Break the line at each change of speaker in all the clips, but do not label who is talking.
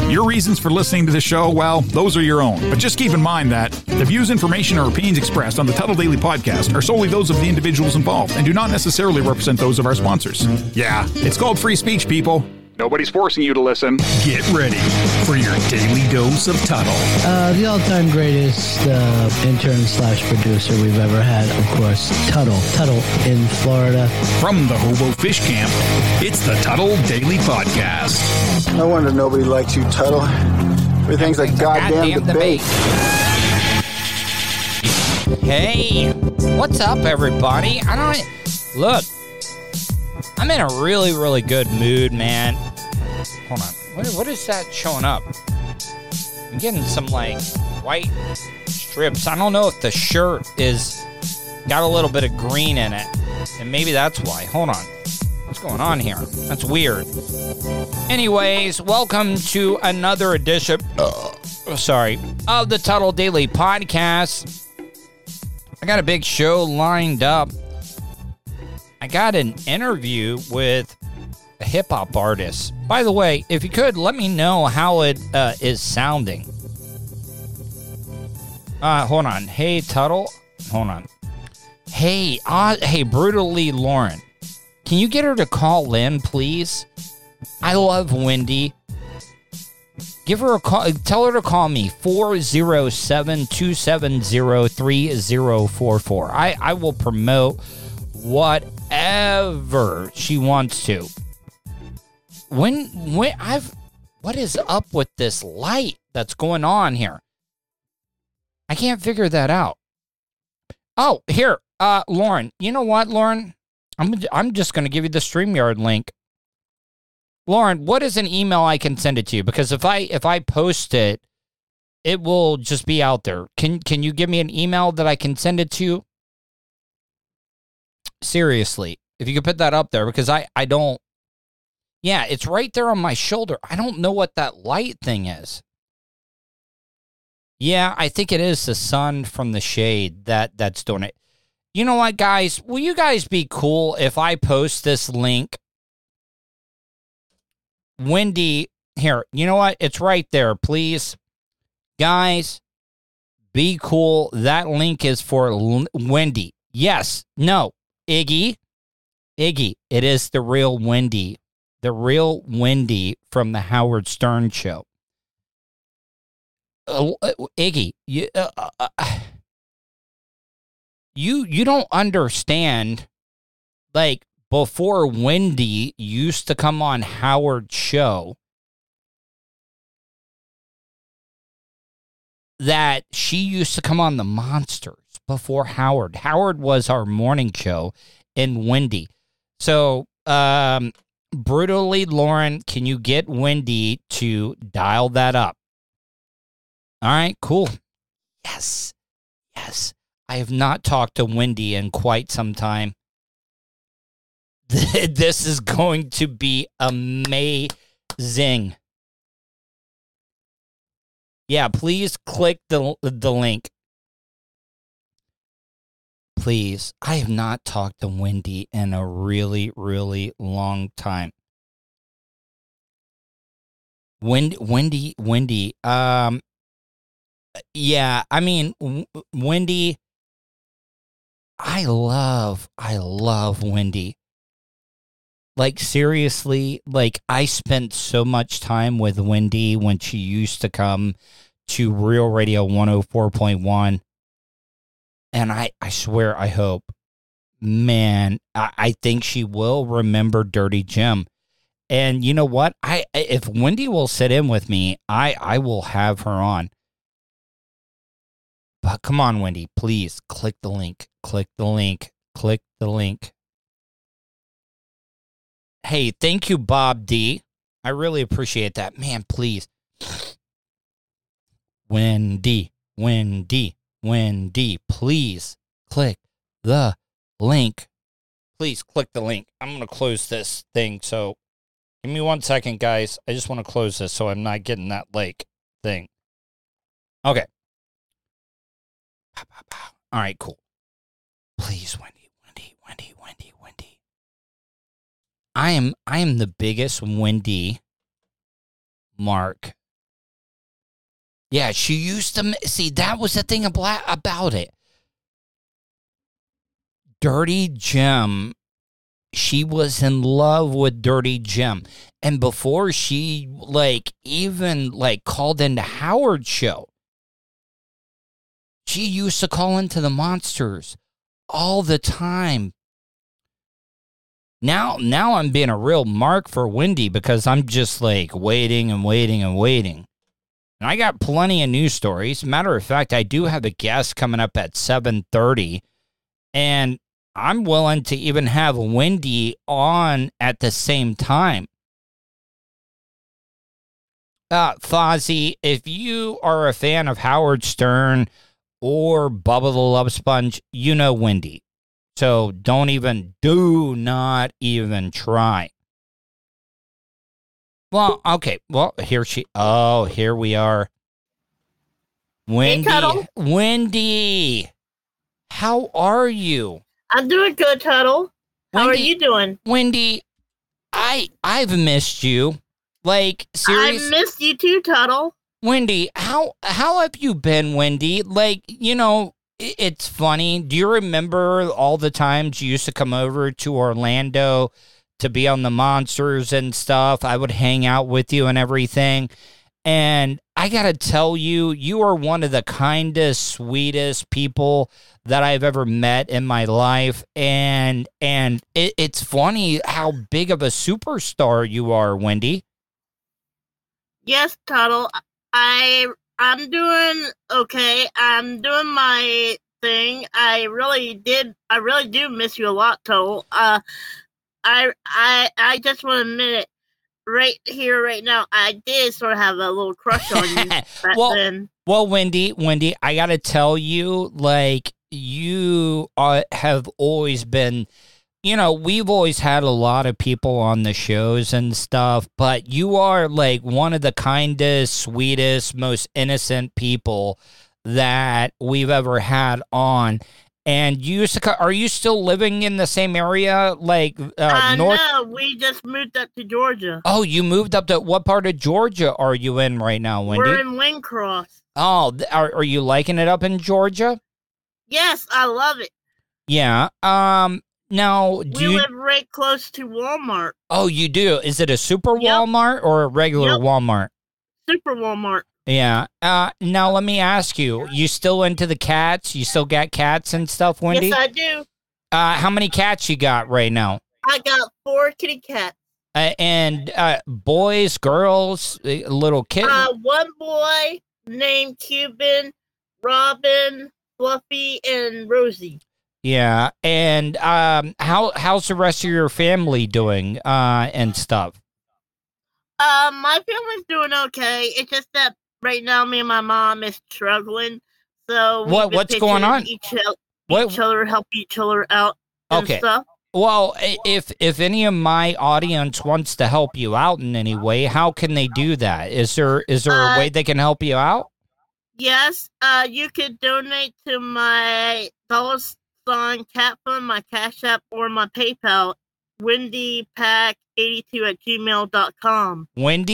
Your reasons for listening to the show, well, those are your own. But just keep in mind that the views, information, or opinions expressed on the Tuttle Daily Podcast are solely those of the individuals involved and do not necessarily represent those of our sponsors. Yeah, it's called free speech, people. Nobody's forcing you to listen.
Get ready for your daily dose of Tuttle.
The all-time greatest intern/producer we've ever had, of course, Tuttle. Tuttle in Florida.
From the Hobo Fish Camp, it's the Tuttle Daily Podcast.
No wonder nobody likes you, Tuttle. Everything's a goddamn debate.
Hey, what's up, everybody? Look, I'm in a really, really good mood, man. Hold on. What is that showing up? I'm getting some, white strips. I don't know if the shirt is got a little bit of green in it. And maybe that's why. Hold on. What's going on here? That's weird. Anyways, welcome to another edition of the Tuttle Daily Podcast. I got a big show lined up. I got an interview with a hip-hop artist. By the way, if you could, let me know how it is sounding. Hold on. Hey, Tuttle. Hold on. Hey, Brutally Lauren. Can you get her to call in, please? I love Wendy. Give her a call. Tell her to call me, 407-270-3044. I will promote whatever she wants to. What is up with this light that's going on here? I can't figure that out. Oh, here, Lauren. You know what, Lauren? I'm just going to give you the StreamYard link. Lauren, what is an email I can send it to you? Because if I post it, it will just be out there. Can you give me an email that I can send it to? Seriously, if you could put that up there, because I don't. Yeah, it's right there on my shoulder. I don't know what that light thing is. Yeah, I think it is the sun from the shade that's doing it. You know what, guys? Will you guys be cool if I post this link? Wendy, here, you know what? It's right there, please. Guys, be cool. That link is for Wendy. Yes, no, Iggy, it is the real Wendy. The real Wendy from the Howard Stern Show. Iggy, you don't understand. Before Wendy used to come on Howard's show, that she used to come on the Monsters before Howard. Howard was our morning show, and Wendy. So, Brutally Lauren, can you get Wendy to dial that up? All right, cool. Yes. I have not talked to Wendy in quite some time. This is going to be amazing. Yeah, please click the link. Please, I have not talked to Wendy in a really, really long time. Wendy, yeah, I mean, Wendy, I love Wendy. Seriously, I spent so much time with Wendy when she used to come to Real Radio 104.1. And I swear, I hope, man, I think she will remember Dirty Jim. And you know what? If Wendy will sit in with me, I will have her on. But come on, Wendy, please click the link. Hey, thank you, Bob D. I really appreciate that. Man, please. Wendy, please click the link. Please click the link. I'm going to close this thing. So give me 1 second, guys. I just want to close this so I'm not getting that thing. Okay. All right, cool. Please, Wendy. I am the biggest Wendy mark Yeah, she used to see. That was the thing about it. Dirty Jim. She was in love with Dirty Jim, and before she even called into Howard's show, she used to call into the Monsters all the time. Now I'm being a real mark for Wendy because I'm just waiting and waiting and waiting. And I got plenty of news stories. Matter of fact, I do have a guest coming up at 7:30, and I'm willing to even have Wendy on at the same time. Fozzie, if you are a fan of Howard Stern or Bubba the Love Sponge, you know Wendy. So do not even try. Well, okay. Well, here we are. Wendy.
Hey, Tuttle.
Wendy, how are you?
I'm doing good, Tuttle. How
Wendy,
are you doing?
Wendy, I've missed you. Seriously.
I missed you too, Tuttle.
Wendy, how have you been, Wendy? It's funny. Do you remember all the times you used to come over to Orlando to be on the Monsters and stuff? I would hang out with you and everything. And I got to tell you, you are one of the kindest, sweetest people that I've ever met in my life. And it's funny how big of a superstar you are, Wendy.
Yes, Tuttle. I'm doing okay. I'm doing my thing. I really do miss you a lot, Tuttle. I just want to admit it right here, right now. I did sort of have a little crush on you back then.
Well, Wendy, I got to tell you, you have always been, we've always had a lot of people on the shows and stuff, but you are one of the kindest, sweetest, most innocent people that we've ever had on. And you used to, are you still living in the same area, north?
No, we just moved up to Georgia.
Oh, you moved up to, what part of Georgia are you in right now, Wendy?
We're in Windcross.
Oh, are you liking it up in Georgia?
Yes, I love it.
Yeah. Now,
we live right close to Walmart.
Oh, you do? Is it a super Walmart or a regular Walmart?
Super Walmart.
Yeah. Now, let me ask you, you still into the cats? You still got cats and stuff, Wendy?
Yes, I do.
How many cats you got right now?
I got 4 kitty cats.
And boys, girls, little kids?
One boy named Cuban, Robin, Fluffy, and Rosie.
Yeah. And how's the rest of your family doing and stuff?
My family's doing okay. It's just that right now me and my mom is struggling. So
what's going on?
Each other, help each other out and stuff.
Well, if any of my audience wants to help you out in any way, how can they do that? Is there a way they can help you out?
Yes, you could donate to my $sign Cat Fund, my Cash App, or my PayPal, wendypack82@gmail.com.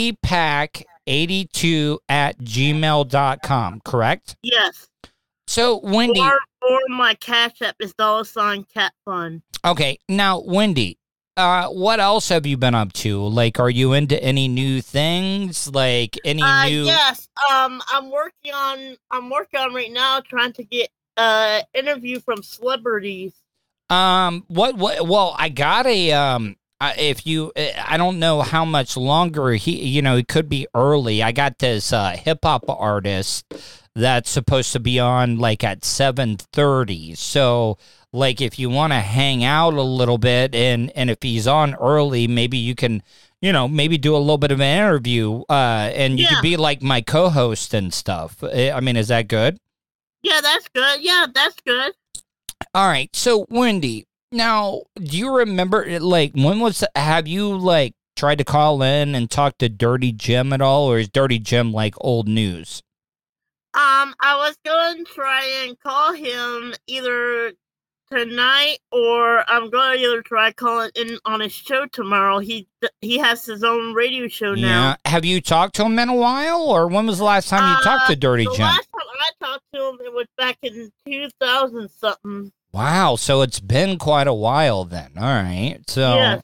wendypack82@gmail.com, correct?
Yes.
So, Wendy...
Or my Cash App is $sign Cat Fund.
Okay, now, Wendy, what else have you been up to? Are you into any new things? Any new...
Yes, I'm working on right now trying to get interview from celebrities.
Well, I got a I don't know how much longer it could be early. I got this hip hop artist that's supposed to be on at 7:30. So if you want to hang out a little bit and if he's on early, maybe you can maybe do a little bit of an interview and you could be my co-host and stuff. I mean, is that good?
Yeah, that's good. Yeah, that's good.
All right. So, Wendy, now, do you remember, have you, tried to call in and talk to Dirty Jim at all, or is Dirty Jim, old news?
I was going to try and call him either tonight, or I'm going to either try calling in on his show tomorrow. He has his own radio show now.
Have you talked to him in a while, or when was the last time you talked to Dirty Jim?
The last time I talked to him, it was back in 2000 something.
Wow, so it's been quite a while then. All right, so
Yes.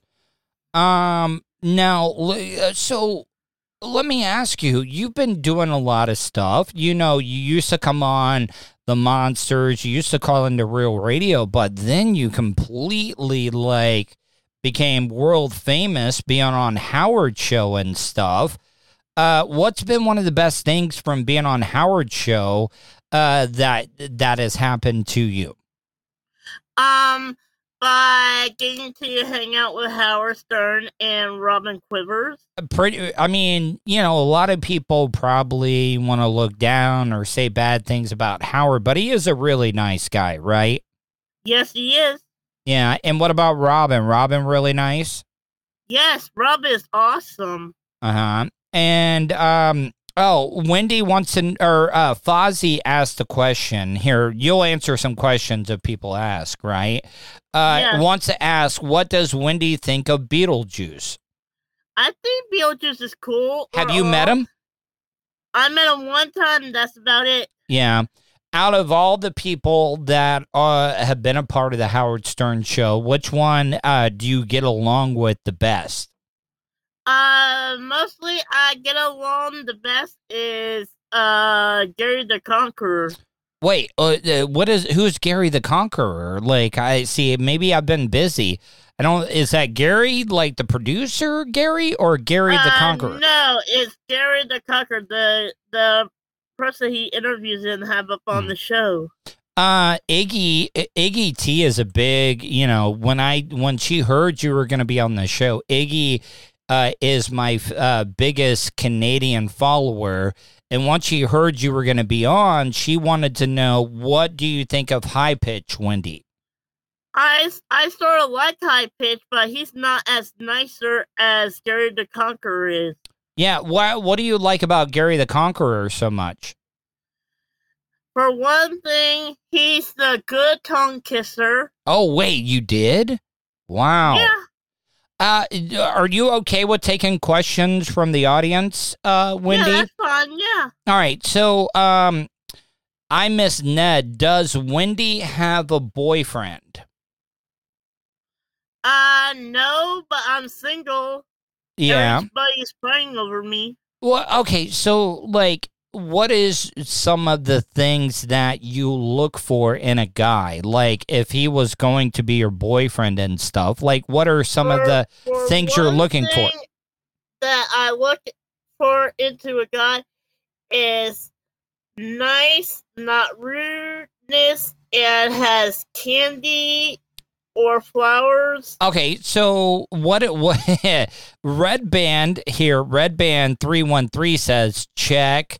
now, so let me ask you. You've been doing a lot of stuff. You know, you used to come on the Monsters. You used to call into Real Radio, but then you completely became world famous being on Howard Show and stuff. What's been one of the best things from being on Howard Show that has happened to you?
By getting to hang out with Howard Stern and Robin Quivers.
I mean, you know, a lot of people probably want to look down or say bad things about Howard, but he is a really nice guy, right?
Yes, he is.
Yeah, and what about Robin? Robin really nice?
Yes, Robin is awesome.
Uh-huh. And, Wendy wants to, or Fozzie asked a question. Here, you'll answer some questions if people ask, right?
Yes.
Wants to ask, what does Wendy think of Beetlejuice?
I think Beetlejuice is cool.
Have you met him?
I met him one time, and that's about it.
Yeah. Out of all the people that have been a part of the Howard Stern show, which one do you get along with the best?
Mostly I get along the best is Gary the Conqueror.
Wait, who's Gary the Conqueror? Like, I see, maybe I've been busy. Is that Gary, like the producer, Gary, or Gary the Conqueror?
No, it's Gary the Conqueror, the person he interviews and have up on the show. Iggy
T is a big, you know, when she heard you were going to be on the show, Iggy is my biggest Canadian follower. And once she heard you were going to be on, she wanted to know, what do you think of High Pitch, Wendy?
I sort of like High Pitch, but he's not as nicer as Gary the Conqueror is.
Yeah, what do you like about Gary the Conqueror so much?
For one thing, he's the good tongue kisser.
Oh, wait, you did? Wow.
Yeah.
Are you okay with taking questions from the audience, Wendy?
Yeah, that's fine, yeah.
All right, so I Miss Ned, does Wendy have a boyfriend?
No, but I'm single.
Yeah.
Everybody's praying over me.
Well, okay, so, like, what is some of the things that you look for in a guy? Like, if he was going to be your boyfriend and stuff, like, what are some of the things you're looking for?
That I look for into a guy is nice, not rudeness, and has candy or flowers.
Okay, so what Red Band 313 says check.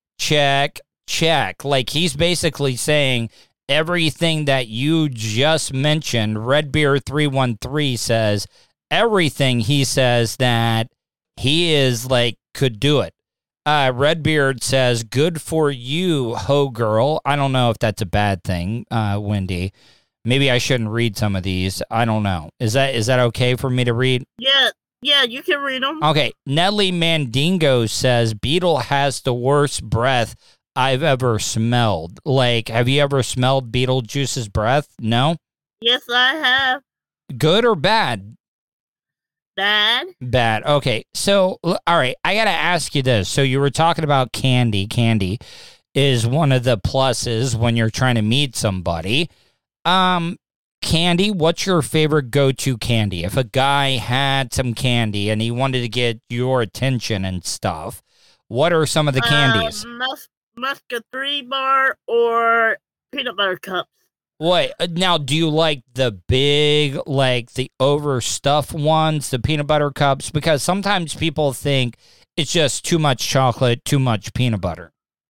Like, he's basically saying everything that you just mentioned. Redbeard 313 says everything. He says that he is like could do it. Redbeard says good for you, ho girl. I don't know if that's a bad thing, Wendy. Maybe I shouldn't read some of these. I don't know. Is that okay for me to read?
Yeah, you can read them.
Okay. Nelly Mandingo says, Beetle has the worst breath I've ever smelled. Like, have you ever smelled Beetlejuice's breath? No?
Yes, I have.
Good or bad?
Bad.
Bad. Okay. So, all right. I got to ask you this. So, you were talking about candy. Candy is one of the pluses when you're trying to meet somebody. Candy, what's your favorite go-to candy? If a guy had some candy and he wanted to get your attention and stuff, what are some of the candies?
Musca 3 bar or peanut butter cups.
What? Now, do you like the big, like the overstuffed ones, the peanut butter cups? Because sometimes people think it's just too much chocolate, too much peanut butter.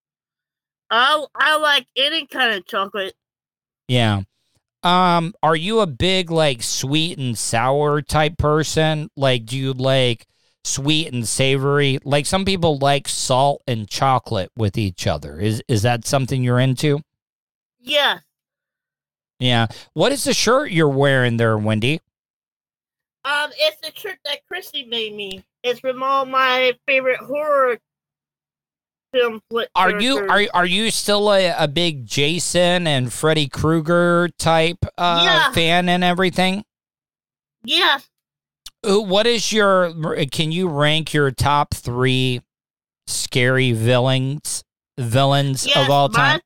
I like any kind of chocolate.
Yeah. Are you a big, like, sweet and sour type person? Like, do you like sweet and savory? Like, some people like salt and chocolate with each other. Is that something you're into?
Yeah.
Yeah. What is the shirt you're wearing there, Wendy?
It's the shirt that Christy made me. It's from all my favorite horror film flick characters.
Are you still a big Jason and Freddy Krueger type fan and everything?
Yes.
What is can you rank your top 3 scary villains of all time?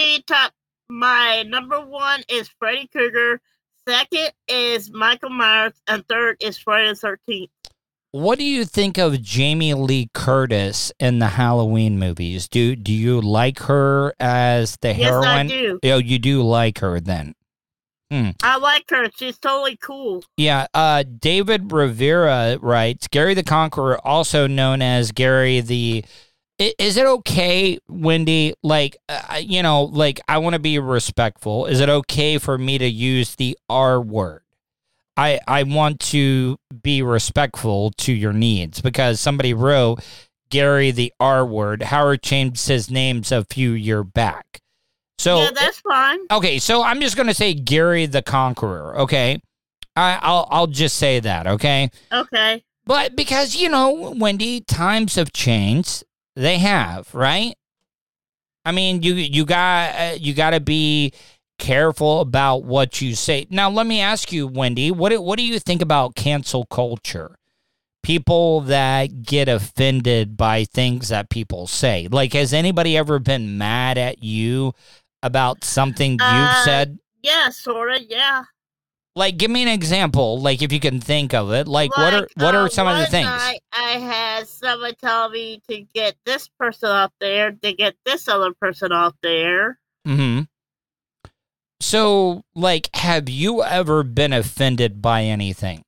My number 1 is Freddy Krueger, second is Michael Myers, and third is Friday the 13th.
What do you think of Jamie Lee Curtis in the Halloween movies? Do you like her as the heroine?
Yes, I do.
Oh, you do like her then.
I like her. She's totally cool.
Yeah, David Rivera writes, Gary the Conqueror, also known as Gary the... Is it okay, Wendy, like, I want to be respectful. Is it okay for me to use the R word? I want to be respectful to your needs because somebody wrote Gary the R word. Howard changed his names a few years back. So
yeah, that's fine.
Okay, so I'm just going to say Gary the Conqueror, okay? I'll just say that, okay?
Okay.
But because, Wendy, times have changed. They have, right? I mean, you got to be careful about what you say. Now, let me ask you, Wendy, what do you think about cancel culture? People that get offended by things that people say. Like, has anybody ever been mad at you about something you've said?
Yeah, sort of, yeah.
Like, give me an example, like, if you can think of it. Like what are some of the things?
I had someone tell me to get this person off there, to get this other person off there.
Mm-hmm. So, like, have you ever been offended by anything?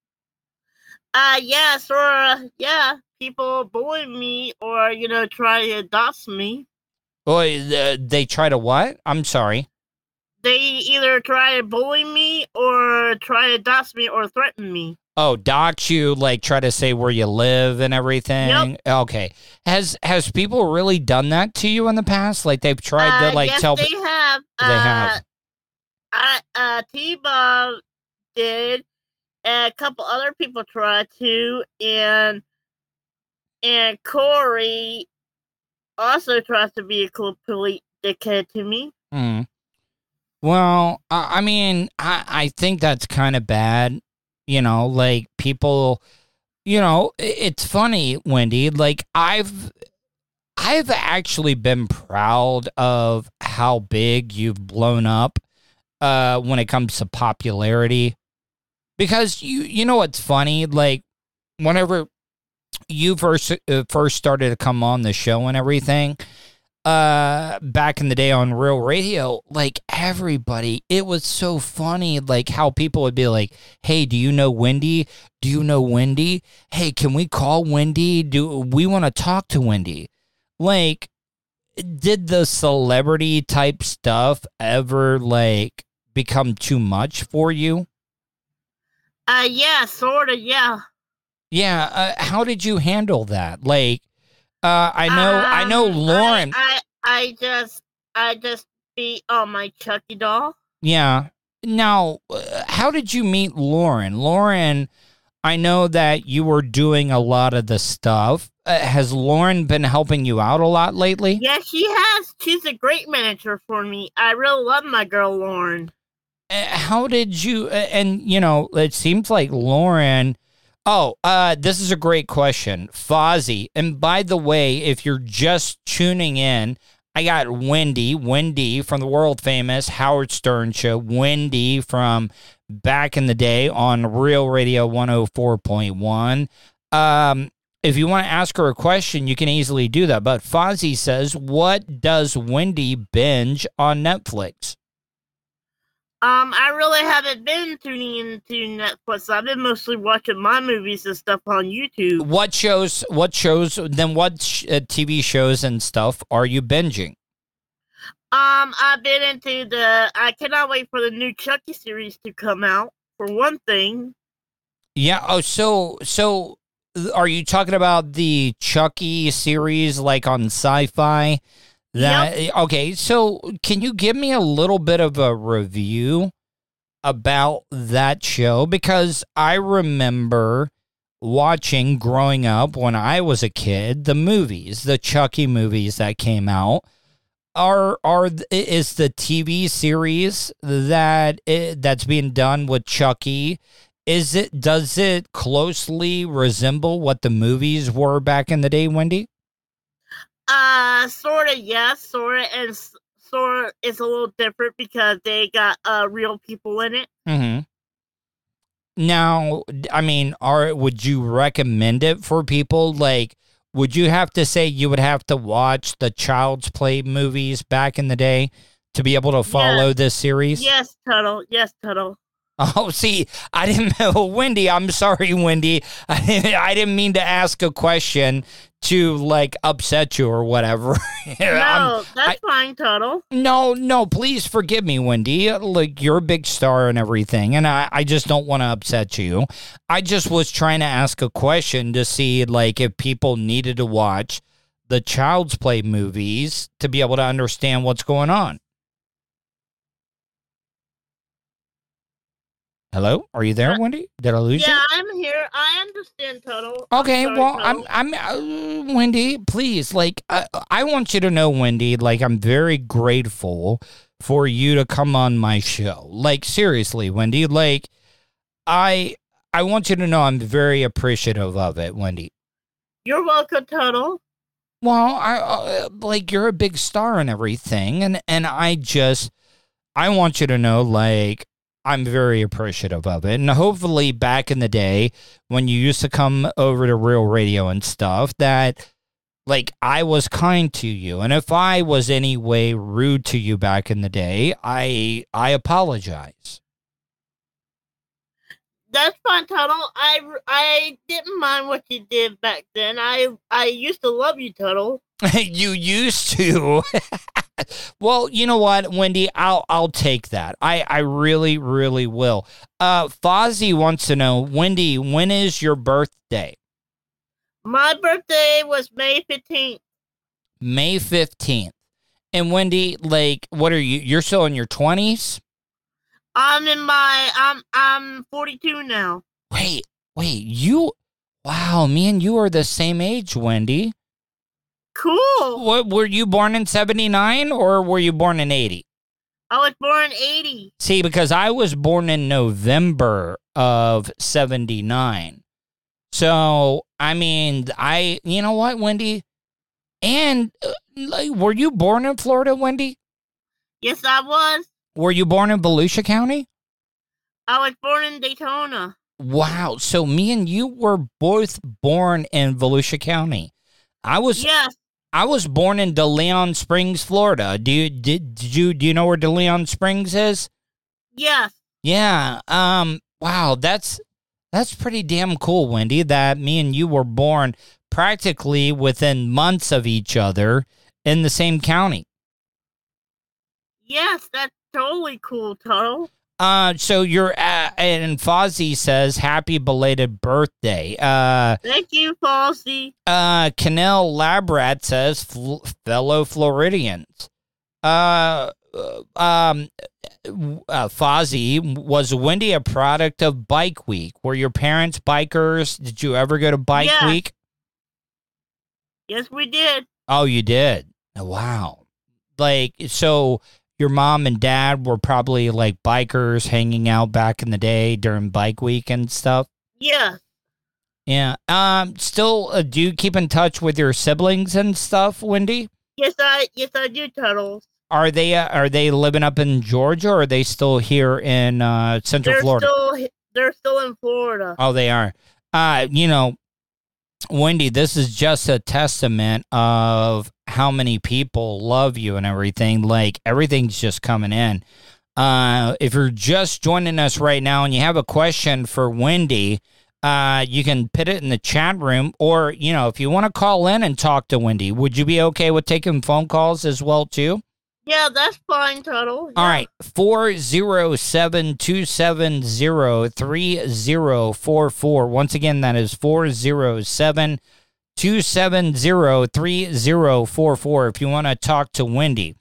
Yeah, sort of, yeah. People bully me or, try to dox me.
Boy, they try to what? I'm sorry.
They either try to bully me or try to dox me or threaten me.
Oh, dox you, like try to say where you live and everything?
Yep.
Okay. Has people really done that to you in the past? Like they've tried to like
yes,
tell...
they have.
They have.
T-Bob did, and a couple other people tried to, and Corey also tries to be a complete dickhead to me.
Hmm. Well, I mean, I think that's kind of bad. Like people, it's funny, Wendy, like I've actually been proud of how big you've blown up when it comes to popularity. Because you know what's funny? Like whenever you first started to come on the show and everything, back in the day on Real Radio, like everybody, it was so funny, like how people would be like, hey, do you know Wendy? Do you know Wendy? Hey, can we call Wendy? Do we want to talk to Wendy? Like, did the celebrity type stuff ever like become too much for you?
Yeah, sort of, yeah.
Yeah, how did you handle that? Like, I know Lauren.
I just beat my Chucky doll.
Yeah. Now, how did you meet Lauren? Lauren, I know that you were doing a lot of the stuff. Has Lauren been helping you out a lot lately?
Yeah, she has. She's a great manager for me. I really love my girl, Lauren.
How did you, and it seems like Lauren... Oh, this is a great question. Fozzie. And by the way, if you're just tuning in, I got Wendy from the world famous Howard Stern show, Wendy from back in the day on Real Radio 104.1. If you want to ask her a question, you can easily do that. But Fozzie says, what does Wendy binge on Netflix?
I really haven't been tuning into Netflix. I've been mostly watching my movies and stuff on YouTube.
What TV shows and stuff are you binging?
I've been into I cannot wait for the new Chucky series to come out, for one thing.
Yeah, oh, so are you talking about the Chucky series like on Sci-Fi Okay, so can you give me a little bit of a review about that show? Because I remember watching growing up when I was a kid, the movies, the Chucky movies that came out. Is the TV series that's being done with Chucky, does it closely resemble what the movies were back in the day, Wendy?
Sort of, yes, sort of, and sort of it's a little different because they got real people in it.
Mm-hmm. Now, I mean, would you recommend it for people? Like, would you have to say you would have to watch the Child's Play movies back in the day to be able to follow this series?
Yes, Tuttle. Yes, Tuttle.
Oh, see, I didn't know, Wendy. I'm sorry, Wendy. I didn't mean to ask a question to like upset you or whatever.
No, that's fine, Tuttle.
No, please forgive me, Wendy. Like, you're a big star and everything, and I just don't want to upset you. I just was trying to ask a question to see like if people needed to watch the Child's Play movies to be able to understand what's going on. Hello, are you there, Wendy? Did I lose you?
Yeah, I'm here. I understand, Tuttle.
Okay,
sorry,
well,
Tuttle.
I'm Wendy, please, like, I want you to know, Wendy, like, I'm very grateful for you to come on my show. Like, seriously, Wendy, like, I want you to know I'm very appreciative of it, Wendy.
You're welcome, Tuttle.
Well, like, you're a big star and everything, and I want you to know, like, I'm very appreciative of it. And hopefully back in the day when you used to come over to Real Radio and stuff, that like I was kind to you. And if I was any way rude to you back in the day, I apologize.
That's fine, Tuttle. I didn't mind what you did back then. I used to love you, Tuttle.
You used to. Well, you know what, Wendy? I'll take that. I really, really will. Fozzie wants to know, Wendy, when is your birthday?
My birthday was May 15th.
May 15th. And Wendy, like, what are you? You're still in your 20s?
I'm 42 now.
Wait, wow, me and you are the same age, Wendy.
Cool.
What, were you born in 79 or were you born in 80?
I was born in 80.
See, because I was born in November of 79. So, I mean, you know what, Wendy? And like, were you born in Florida, Wendy?
Yes, I was.
Were you born in Volusia County?
I was born in Daytona.
Wow. So me and you were both born in Volusia County.
Yes.
I was born in DeLeon Springs, Florida. Do you know where DeLeon Springs is?
Yes.
Yeah. Wow, that's pretty damn cool, Wendy, that me and you were born practically within months of each other in the same county.
Yes, that's totally cool, Tuttle.
So you're and Fozzie says happy belated birthday.
Thank you, Fozzie.
Canel Labrat says fellow Floridians. Fozzie, was Wendy a product of Bike Week? Were your parents bikers? Did you ever go to Bike Week?
Yes, we did.
Oh, you did? Wow. Like, so your mom and dad were probably like bikers hanging out back in the day during Bike Week and stuff?
Yeah.
Yeah. Still, do you keep in touch with your siblings and stuff, Wendy?
Yes, I do, Tuttles.
Are they living up in Georgia, or are they still here in Central Florida?
They're still in Florida.
Oh, they are. You know, Wendy, this is just a testament of how many people love you and everything. Like, everything's just coming in. If you're just joining us right now and you have a question for Wendy, you can put it in the chat room, or, you know, if you want to call in and talk to Wendy, would you be okay with taking phone calls as well, too?
Yeah, that's fine, Tuttle. Yeah.
All right, 407-270-3044. Once again, that is 407-270-3044. 270-3044 if you want to talk to Wendy.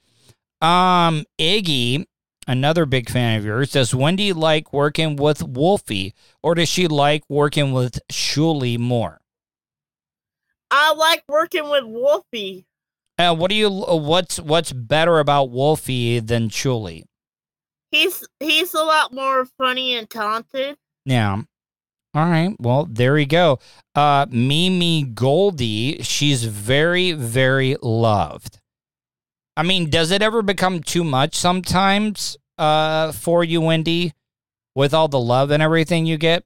Iggy, another big fan of yours, does Wendy like working with Wolfie, or does she like working with Shuli more?
I like working with Wolfie.
What's better about Wolfie than Shuli?
He's a lot more funny and talented.
Yeah. All right. Well, there you go. Mimi Goldie, she's very, very loved. I mean, does it ever become too much sometimes for you, Wendy, with all the love and everything you get?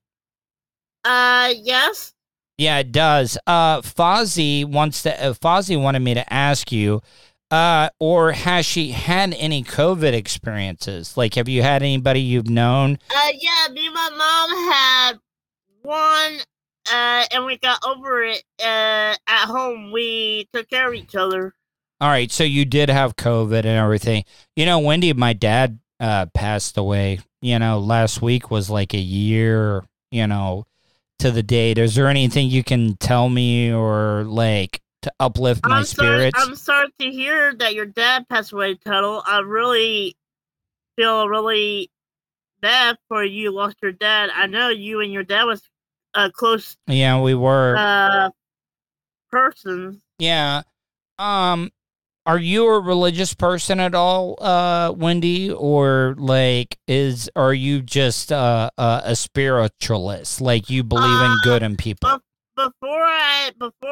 Yes.
Yeah, it does. Fozzie wanted me to ask you, or has she had any COVID experiences? Like, have you had anybody you've known?
Yeah, me and my mom had one, and we got over it. At home, we took care of each other.
All right, so you did have COVID and everything. You know, Wendy, my dad passed away. You know, last week was like a year, you know, to the date. Is there anything you can tell me or like to uplift my spirits?
I'm sorry to hear that your dad passed away, Tuttle. I really feel really bad for you lost your dad. I know you and your dad was close.
Yeah, we were
persons.
Yeah. Are you a religious person at all, Wendy, or like are you just a spiritualist? Like you believe in good in people?
Before I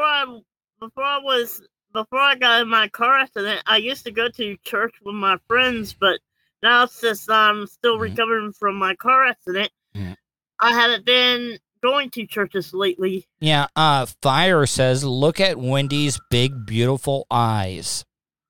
got in my car accident, I used to go to church with my friends, but now since I'm still recovering from my car accident, I haven't been going to churches lately.
Yeah. Fire says, look at Wendy's big, beautiful eyes.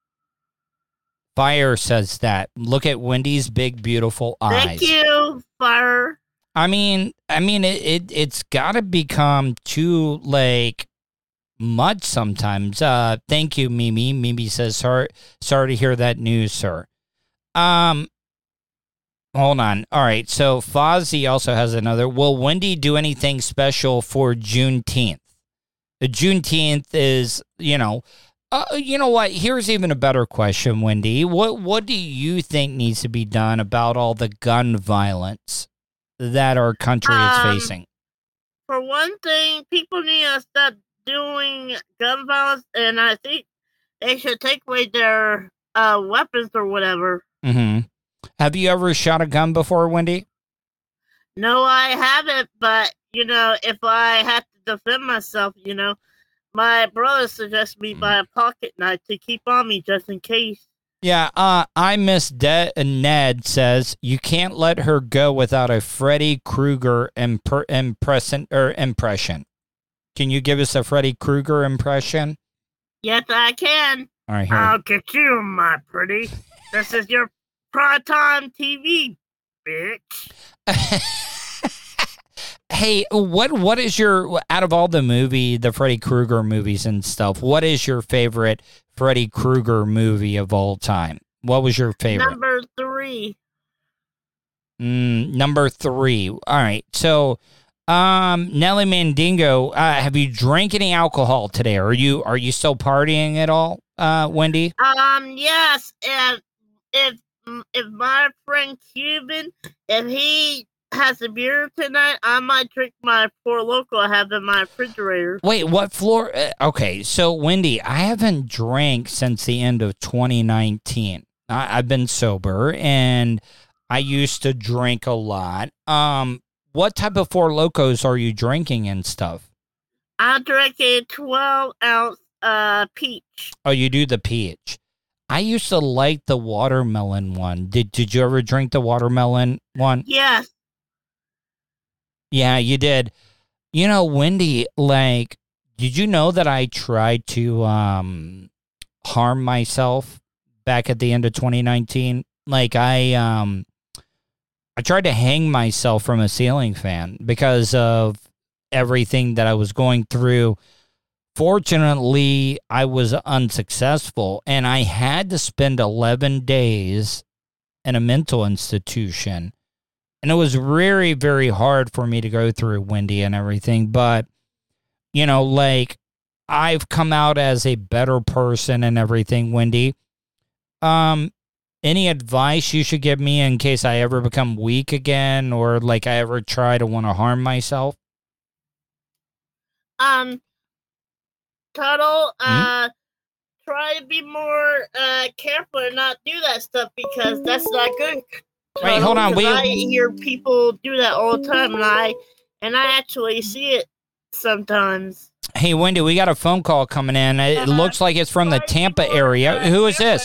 Fire says that. Look at Wendy's big, beautiful eyes.
Thank you, Fire.
I mean, it's got to become too like much sometimes. Thank you, Mimi. Mimi says, sorry to hear that news, sir. Hold on. All right. So Fozzie also has another. Will Wendy do anything special for Juneteenth? The Juneteenth is, you know what? Here's even a better question, Wendy. What do you think needs to be done about all the gun violence that our country is facing?
For one thing, people need to stop doing gun violence, and I think they should take away their weapons or whatever.
Mm-hmm. Have you ever shot a gun before, Wendy?
No, I haven't, but, if I had to defend myself, my brother suggests me buy a pocket knife to keep on me just in case.
Yeah, I miss Ned says, you can't let her go without a Freddy Krueger impression. Can you give us a Freddy Krueger impression?
Yes, I can.
All right, here.
I'll get you, my pretty. This is your primetime TV, bitch.
Hey, what is your, out of all the Freddy Krueger movies and stuff, what is your favorite Freddy Krueger movie of all time? What was your favorite?
Number 3.
Number 3. All right. So, Nelly Mandingo, have you drank any alcohol today? Are you still partying at all, Wendy?
Yes. And if my friend Cuban, if he has a beer tonight, I might drink my Four Loko I have in my refrigerator.
Wait, what floor? Okay, so Wendy, I haven't drank since the end of 2019. I've been sober, and I used to drink a lot. What type of Four Lokos are you drinking and stuff?
I'm drinking 12-ounce peach.
Oh, you do the peach. I used to like the watermelon one. Did you ever drink the watermelon one?
Yes.
Yeah, you did. Wendy, like, did you know that I tried to harm myself back at the end of 2019? Like, I tried to hang myself from a ceiling fan because of everything that I was going through. Fortunately, I was unsuccessful, and I had to spend 11 days in a mental institution. And it was very, very hard for me to go through, Wendy, and everything. But, like, I've come out as a better person and everything, Wendy. Any advice you should give me in case I ever become weak again or like I ever try to want to harm myself?
Tuttle, try to be more careful and not do that stuff because that's not good.
Wait, hold on.
I hear people do that all the time, and I actually see it sometimes.
Hey, Wendy, we got a phone call coming in. It looks like it's from the Tampa area. Who is this?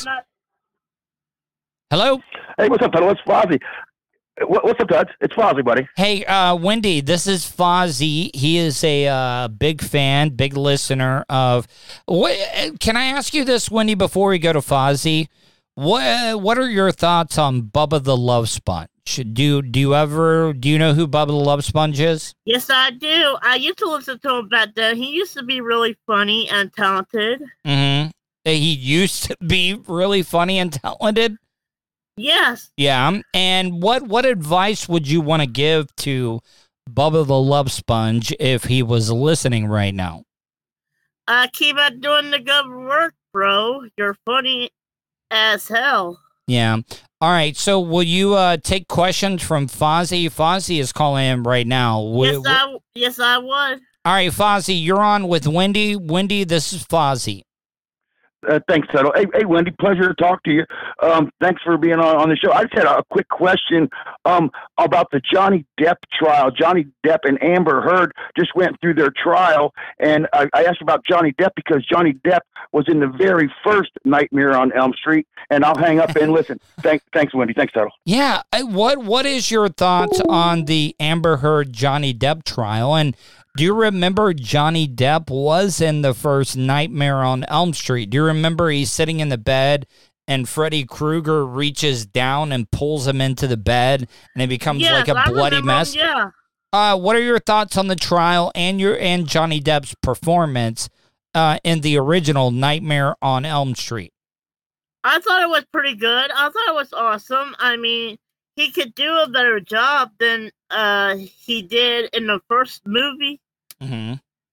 Hello?
Hey, what's up, Tuttle? It's Fozzie. What's up, Tuds? It's Fozzie, buddy.
Hey, Wendy, this is Fozzie. He is a big fan, big listener of... Can I ask you this, Wendy, before we go to Fozzie? What are your thoughts on Bubba the Love Sponge? Do you know who Bubba the Love Sponge is?
Yes, I do. I used to listen to him back then. He used to be really funny and talented.
Mm-hmm. He used to be really funny and talented?
Yes.
Yeah. And what advice would you want to give to Bubba the Love Sponge if he was listening right now?
Keep on doing the good work, bro. You're funny as hell.
Yeah. All right. So will you take questions from Fozzie? Fozzie is calling in right now.
Yes, I would.
All right, Fozzie, you're on with Wendy. Wendy, this is Fozzie.
Thanks, Tuttle. Hey, Wendy, pleasure to talk to you. Thanks for being on the show. I just had a quick question about the Johnny Depp trial. Johnny Depp and Amber Heard just went through their trial, and I asked about Johnny Depp because Johnny Depp was in the very first Nightmare on Elm Street, and I'll hang up and listen. Thanks, Wendy. Thanks, Tuttle.
Yeah. What is your thoughts on the Amber Heard Johnny Depp trial? And do you remember Johnny Depp was in the first Nightmare on Elm Street? Do you remember he's sitting in the bed and Freddy Krueger reaches down and pulls him into the bed and it becomes like a bloody mess?
Yeah.
What are your thoughts on the trial and Johnny Depp's performance in the original Nightmare on Elm Street?
I thought it was pretty good. I thought it was awesome. I mean, he could do a better job than he did in the first movie.
Mm-hmm.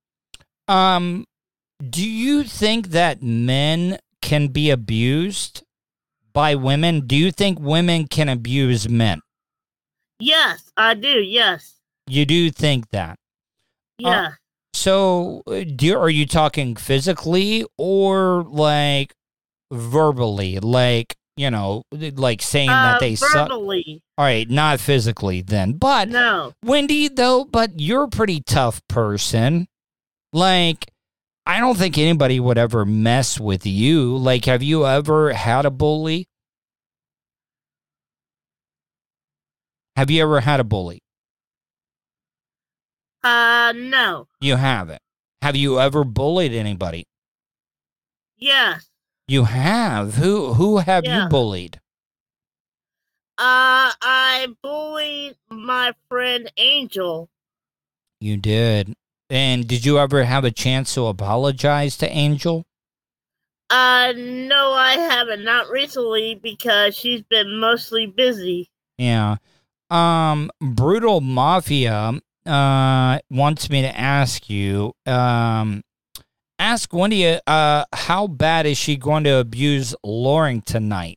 Do you think that men can be abused by women? Do you think women can abuse men?
Yes, I do. Yes.
You do think that?
Yeah.
So, are you talking physically or like verbally? Like, you know, like saying that they suck?
Verbally.
All right, not physically then. But,
no.
Wendy, though, but you're a pretty tough person. Like, I don't think anybody would ever mess with you. Like, have you ever had a bully? Have you ever had a bully?
No.
You haven't. Have you ever bullied anybody?
Yes.
You have? Who have you bullied?
I bullied my friend Angel.
You did. And did you ever have a chance to apologize to Angel?
No, I haven't. Not recently because she's been mostly busy.
Yeah. Brutal Mafia wants me to ask you, ask Wendy, how bad is she going to abuse Lauren tonight?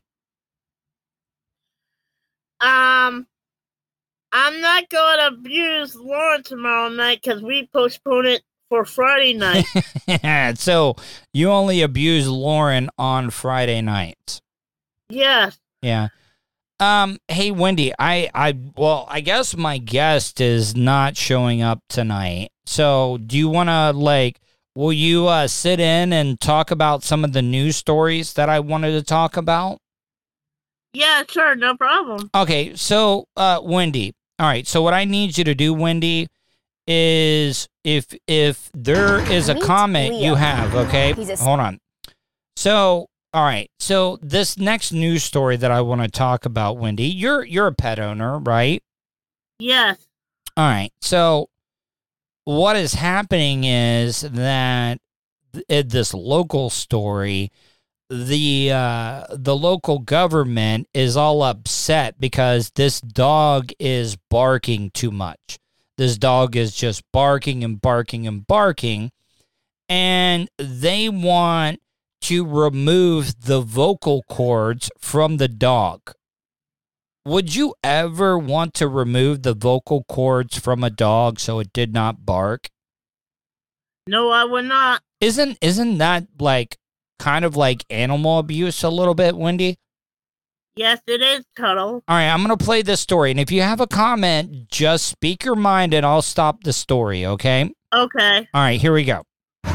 I'm not going to abuse Lauren tomorrow night because we postponed it for Friday night.
So you only abuse Lauren on Friday nights.
Yes.
Yeah. Hey, Wendy, I guess my guest is not showing up tonight. So do you want to, will you sit in and talk about some of the news stories that I wanted to talk about?
Yeah, sure, no problem.
Okay, so, Wendy, all right, so what I need you to do, Wendy, is if there is a comment you have, okay? Hold on. So, all right, so this next news story that I want to talk about, Wendy, you're a pet owner, right?
Yes.
All right, so what is happening is that this local story, the local government is all upset because this dog is barking too much. This dog is just barking and barking and barking. and they want to remove the vocal cords from the dog. Would you ever want to remove the vocal cords from a dog so it did not bark?
No, I would not.
Isn't that like kind of like animal abuse a little bit, Wendy?
Yes, it is, Tuttle.
All right, I'm going to play this story, and if you have a comment, just speak your mind and I'll stop the story, okay?
Okay.
All right, here we go.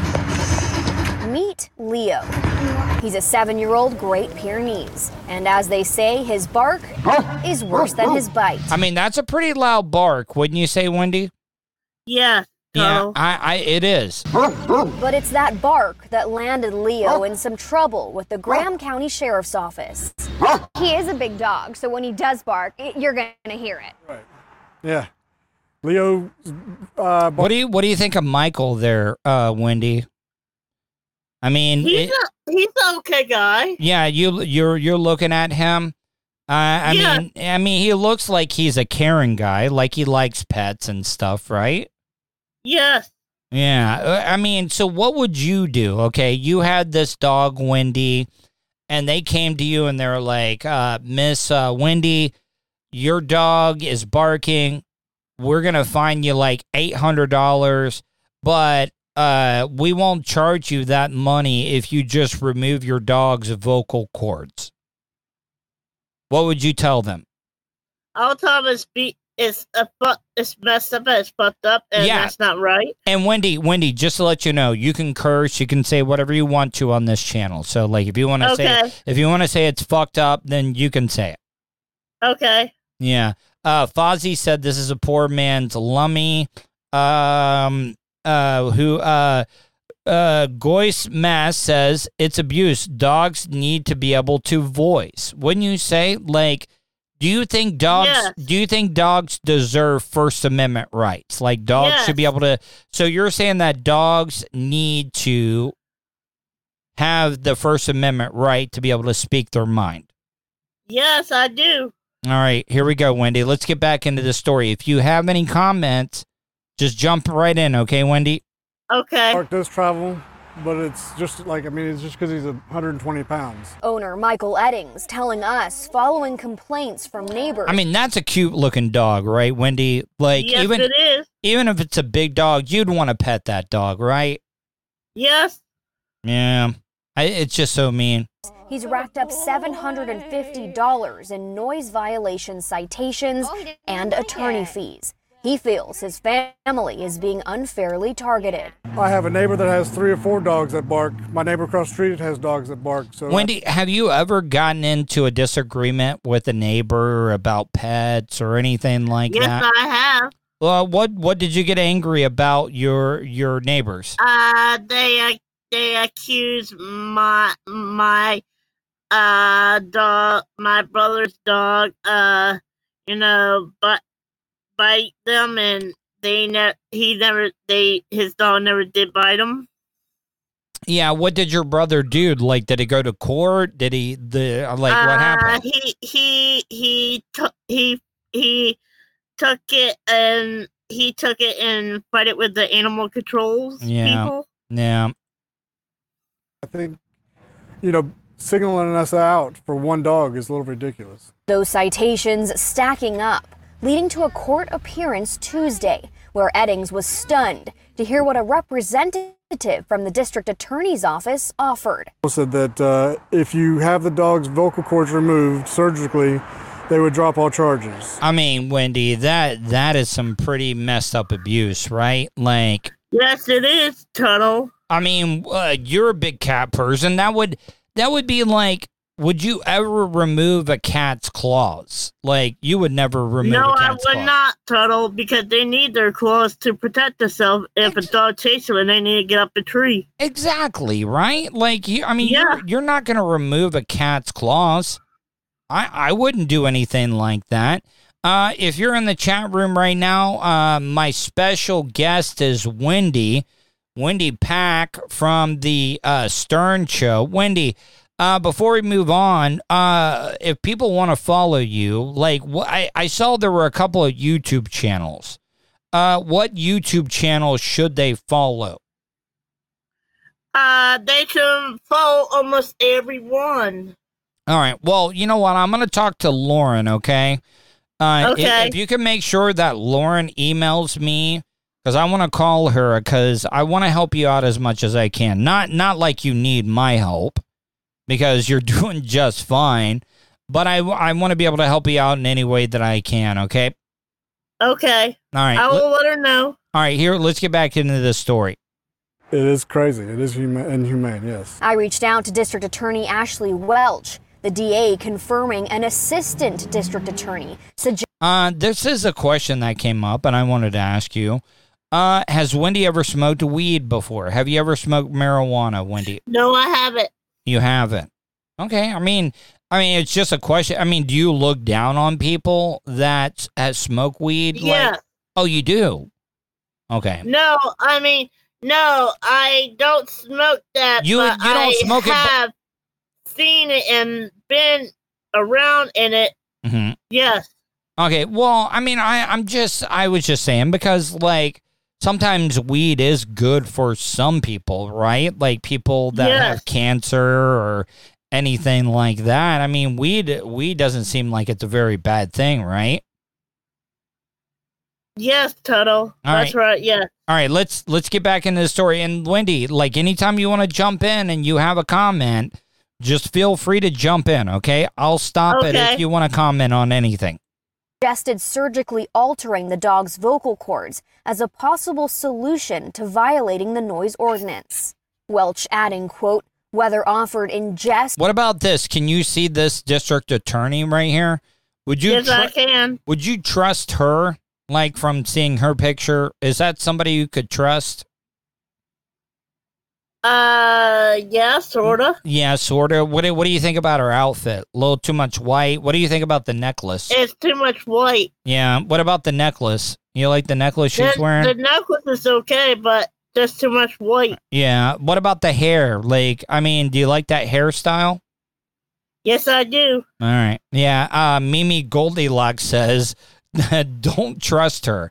Meet Leo. He's a 7-year-old Great Pyrenees, and as they say, his bark is worse than his bite.
I mean, that's a pretty loud bark, wouldn't you say, Wendy?
Yes, Tuttle.
Yeah, it is.
But it's that bark that landed Leo in some trouble with the Graham County Sheriff's Office.
He is a big dog, so when he does bark, you're going to hear it.
Right. Yeah. Leo.
What do you think of Michael there, Wendy? I mean,
he's an okay guy.
Yeah, you're looking at him. I mean, he looks like he's a caring guy, like he likes pets and stuff, right?
Yes.
Yeah, I mean, so what would you do? Okay, you had this dog, Wendy, and they came to you and they're like, Miss Wendy, your dog is barking. We're gonna fine you like $800, but we won't charge you that money if you just remove your dog's vocal cords. What would you tell them?
I'll tell them it's messed up and it's fucked up, and that's not right.
And Wendy, just to let you know, you can curse, you can say whatever you want to on this channel. So, like, if you want to say it's fucked up, then you can say it.
Okay.
Yeah. Fozzie said this is a poor man's Lummy. Goyce Mass says it's abuse. Dogs need to be able to voice. Wouldn't you say? Like, do you think dogs deserve First Amendment rights? Like, dogs should be able to. So you're saying that dogs need to have the First Amendment right to be able to speak their mind?
Yes, I do.
All right, here we go, Wendy. Let's get back into the story. If you have any comments, just jump right in, okay, Wendy?
Okay.
Bark does travel, but it's just it's just because he's 120 pounds.
Owner Michael Eddings telling us following complaints from neighbors.
I mean, that's a cute-looking dog, right, Wendy? Like,
yes, it is.
Even if it's a big dog, you'd want to pet that dog, right?
Yes.
Yeah. It's just so mean.
He's racked up $750 in noise violation citations and attorney fees. He feels his family is being unfairly targeted.
I have a neighbor that has 3 or 4 dogs that bark. My neighbor across the street has dogs that bark. So
Wendy, have you ever gotten into a disagreement with a neighbor about pets or anything like that?
Yes, I have.
Well, what did you get angry about your neighbors?
They accuse my dog, my brother's dog, but bite them, and his dog never did bite him.
Yeah, what did your brother do? Like, did he go to court? Did what happened?
He took it and fight it with the animal controls people.
Yeah.
I think, signaling us out for one dog is a little ridiculous.
Those citations stacking up, leading to a court appearance Tuesday, where Eddings was stunned to hear what a representative from the district attorney's office offered.
Said that if you have the dog's vocal cords removed surgically, they would drop all charges.
I mean, Wendy, that is some pretty messed up abuse, right? Like,
yes, it is, Tuttle.
I mean, you're a big cat person. That would be like, would you ever remove a cat's claws? Like, you would never remove a cat's claws.
No, I would not, Tuttle, because they need their claws to protect themselves. If a dog chases them, they need to get up a tree.
Exactly, right? Like, you're not going to remove a cat's claws. I wouldn't do anything like that. If you're in the chat room right now, my special guest is Wendy Pack from the Stern Show. Wendy, before we move on, if people want to follow you, like I saw there were a couple of YouTube channels. What YouTube channels should they follow?
They can follow almost everyone.
All right. Well, you know what? I'm going to talk to Lauren, okay?
Okay.
If you can make sure that Lauren emails me, because I want to call her, because I want to help you out as much as I can. Not like you need my help, because you're doing just fine, but I want to be able to help you out in any way that I can, okay?
Okay.
All right.
I will let her know.
All right, here, let's get back into this story.
It is crazy. It is inhumane, yes.
I reached out to District Attorney Ashley Welch, the DA confirming an assistant district attorney.
This is a question that came up, and I wanted to ask you. Has Wendy ever smoked weed before? Have you ever smoked marijuana, Wendy?
No, I haven't.
You haven't. Okay, I mean, it's just a question. I mean, do you look down on people that smoke weed?
Yeah.
Like, oh, you do? Okay.
No, I don't smoke that.
You
but
don't smoke it,
I have seen it and been around in it.
Mm-hmm.
Yes.
Okay, well, I mean, I was just saying, because, like, sometimes weed is good for some people, right? Like people that have cancer or anything like that. I mean, weed doesn't seem like it's a very bad thing, right?
Yes, Tuttle. That's right. Yeah.
All right, let's get back into the story. And Wendy, like, anytime you want to jump in and you have a comment, just feel free to jump in, okay? I'll stop it if you want to comment on anything.
Suggested surgically altering the dog's vocal cords as a possible solution to violating the noise ordinance. Welch adding, quote, whether offered in jest.
What about this? Can you see this district attorney right here? Would you?
Yes, I can.
Would you trust her? Like, from seeing her picture, is that somebody you could trust?
Yeah, sorta.
Yeah, sorta. What do you think about her outfit? A little too much white. What do you think about the necklace?
It's too much white.
Yeah. What about the necklace? You like the necklace she's wearing?
The necklace is okay, but just too much white.
Yeah. What about the hair? Like, I mean, do you like that hairstyle?
Yes, I do.
All right. Yeah. Mimi Goldilocks says, don't trust her.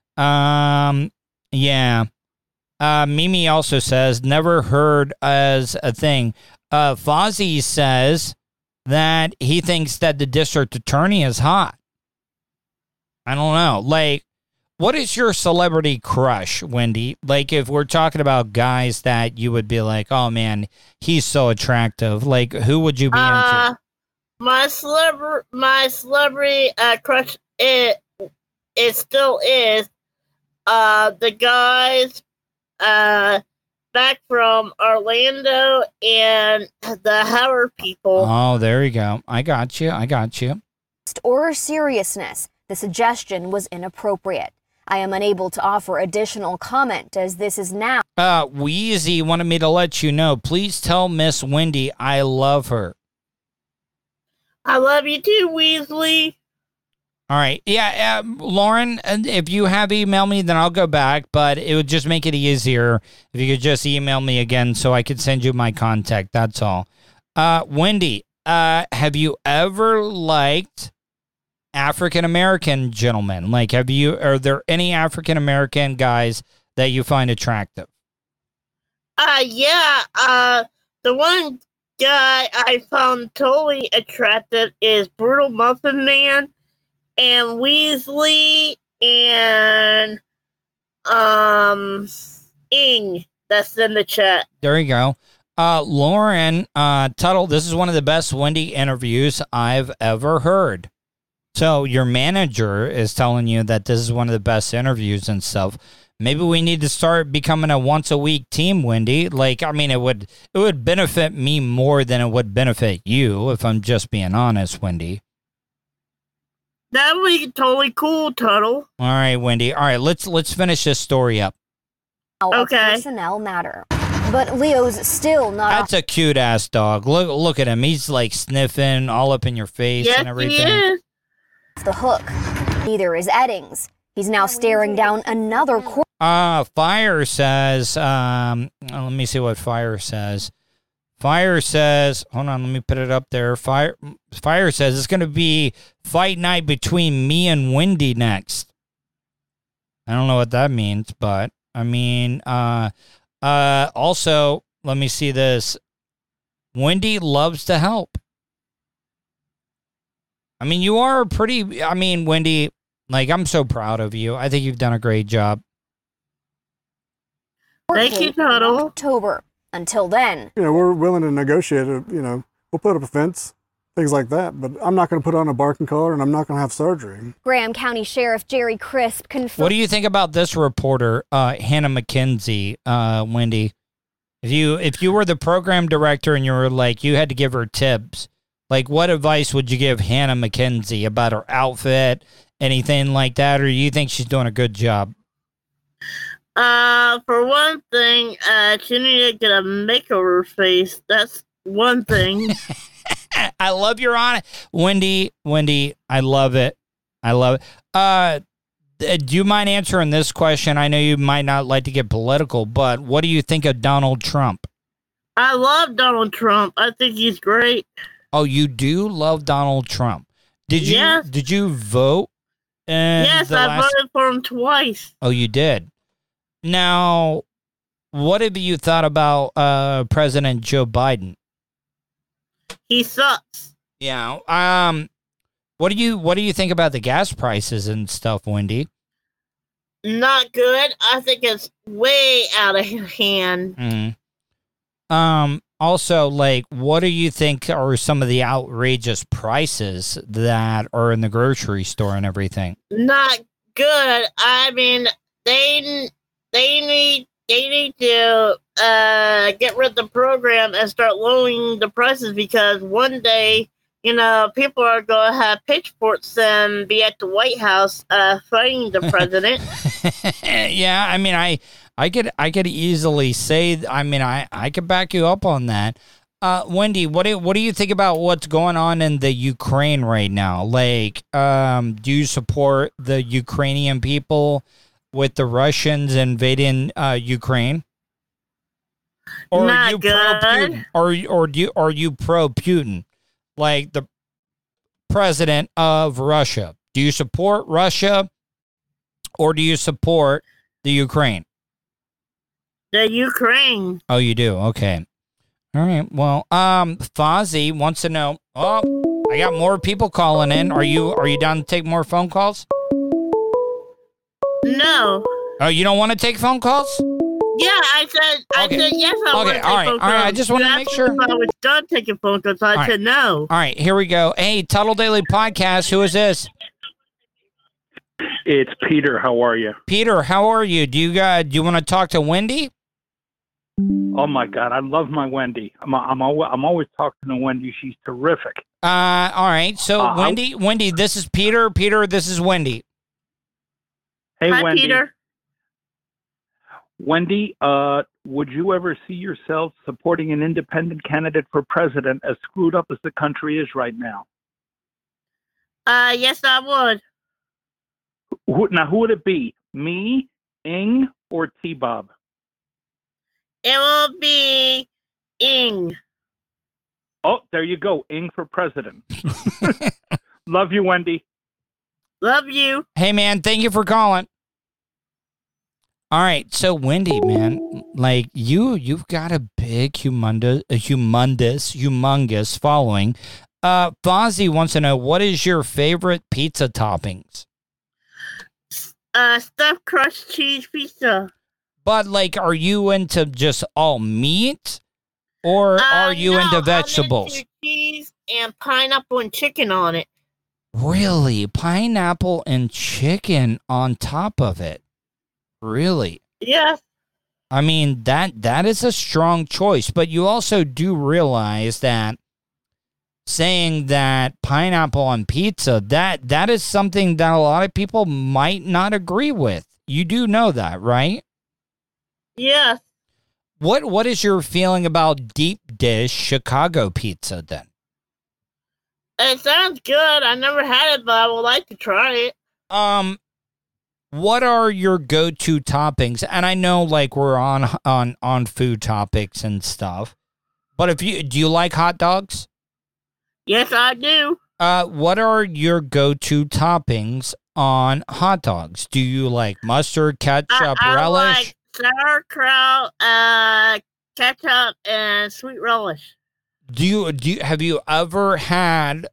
Yeah. Mimi also says, never heard as a thing. Fozzie says that he thinks that the district attorney is hot. I don't know. Like, what is your celebrity crush, Wendy? Like, if we're talking about guys that you would be like, oh, man, he's so attractive. Like, who would you be into?
My celebrity crush, it still is the guys back from Orlando and the Howard people.
Oh, there you go. I got you.
Or seriousness, the suggestion was inappropriate. I am unable to offer additional comment as this is now.
Wheezy wanted me to let you know. Please tell Miss Wendy I love her.
I love you too, Weasley.
All right. Yeah, Lauren, if you have emailed me, then I'll go back, but it would just make it easier if you could just email me again so I could send you my contact. That's all. Wendy, have you ever liked African-American gentlemen? Like, are there any African-American guys that you find attractive?
Yeah, the one guy I found totally attractive is Brutal Muffin Man and Weasley and Ing. That's in the chat.
There you go. Lauren Tuttle, this is one of the best Wendy interviews I've ever heard. So your manager is telling you that this is one of the best interviews and stuff. Maybe we need to start becoming a once a week team, Wendy. Like, I mean, it would benefit me more than it would benefit you, if I'm just being honest, Wendy.
That would be totally cool, Tuttle.
All right, Wendy. All right, let's finish this story up.
Okay. Personnel matter. But Leo's still not.
That's a cute ass dog. Look at him. He's like sniffing all up in your face and everything.
He is.
The hook. Neither is Eddings. He's now staring down another corpse.
Fire says, let me see what Fire says. Fire says, hold on, let me put it up there. Fire says it's going to be fight night between me and Wendy next. I don't know what that means, but I mean, also let me see this. Wendy loves to help. I mean, you are Wendy, like, I'm so proud of you. I think you've done a great job.
Thank you, Tuttle.
October. Until then,
we're willing to negotiate. We'll put up a fence, things like that. But I'm not going to put on a barking collar, and I'm not going to have surgery.
Graham County Sheriff Jerry Crisp confirmed.
What do you think about this reporter, Hannah McKenzie, Wendy? If you were the program director and you were like, you had to give her tips, like, what advice would you give Hannah McKenzie about her outfit, anything like that, or you think she's doing a good job?
For one thing, she needed to get a makeover face. That's one thing.
I love your honest, Wendy. I love it. Do you mind answering this question? I know you might not like to get political, but what do you think of Donald Trump?
I love Donald Trump. I think he's great.
Oh, you do love Donald Trump. Did you vote?
Yes, I voted for him twice.
Oh, you did? Now, what have you thought about President Joe Biden?
He sucks.
Yeah. What do you think about the gas prices and stuff, Wendy?
Not good. I think it's way out of hand.
Mm-hmm. Also, like, what do you think are some of the outrageous prices that are in the grocery store and everything?
Not good. I mean, they need to get rid of the program and start lowering the prices, because one day, people are going to have pitchforks and be at the White House fighting the president.
Yeah, I mean, I could easily say, I could back you up on that. Wendy, what do you think about what's going on in the Ukraine right now? Like, do you support the Ukrainian people with the Russians invading Ukraine? Or
Not
are you
good.
pro-Putin? Are you pro-Putin? Like the president of Russia. Do you support Russia or do you support the Ukraine?
The Ukraine.
Oh, you do? Okay. All right. Well, Fozzie wants to know. Oh, I got more people calling in. Are you down to take more phone calls?
No.
Oh, you don't want to take phone calls?
Yeah, I said yes. I want to take phone calls.
All right. I just want to make sure.
If I was done taking phone calls, I said no.
All right, here we go. Hey, Tuttle Daily Podcast. Who is this?
It's Peter. How are you?
Peter, how are you? Do you want to talk to Wendy?
Oh my God, I love my Wendy. I'm always talking to Wendy. She's terrific.
All right. So Wendy, this is Peter. Peter, this is Wendy.
Hey,
Hi,
Wendy.
Peter.
Wendy, would you ever see yourself supporting an independent candidate for president, as screwed up as the country is right now?
Yes, I would.
Now, who would it be? Me, Ing, or T-Bob?
It will be Ing.
Oh, there you go. Ing for president. Love you, Wendy.
Love you.
Hey, man, thank you for calling. All right, so Wendy, man, like you've got a big, humongous following. Fozzie wants to know, what is your favorite pizza toppings?
Stuffed crust cheese pizza.
But, like, are you into just all meat, or are you into vegetables?
I'm into cheese and pineapple and chicken on it.
Really? Pineapple and chicken on top of it? Really?
Yes.
I mean, that is a strong choice, but you also do realize that saying that pineapple on pizza, that is something that a lot of people might not agree with. You do know that, right?
Yes.
What is your feeling about deep dish Chicago pizza then?
It sounds good. I never had it, but I would like to try it.
What are your go-to toppings? And I know, like, we're on food topics and stuff, but do you like hot dogs?
Yes, I do.
What are your go-to toppings on hot dogs? Do you like mustard, ketchup, relish?
I like sauerkraut, ketchup and sweet relish.
Have you ever had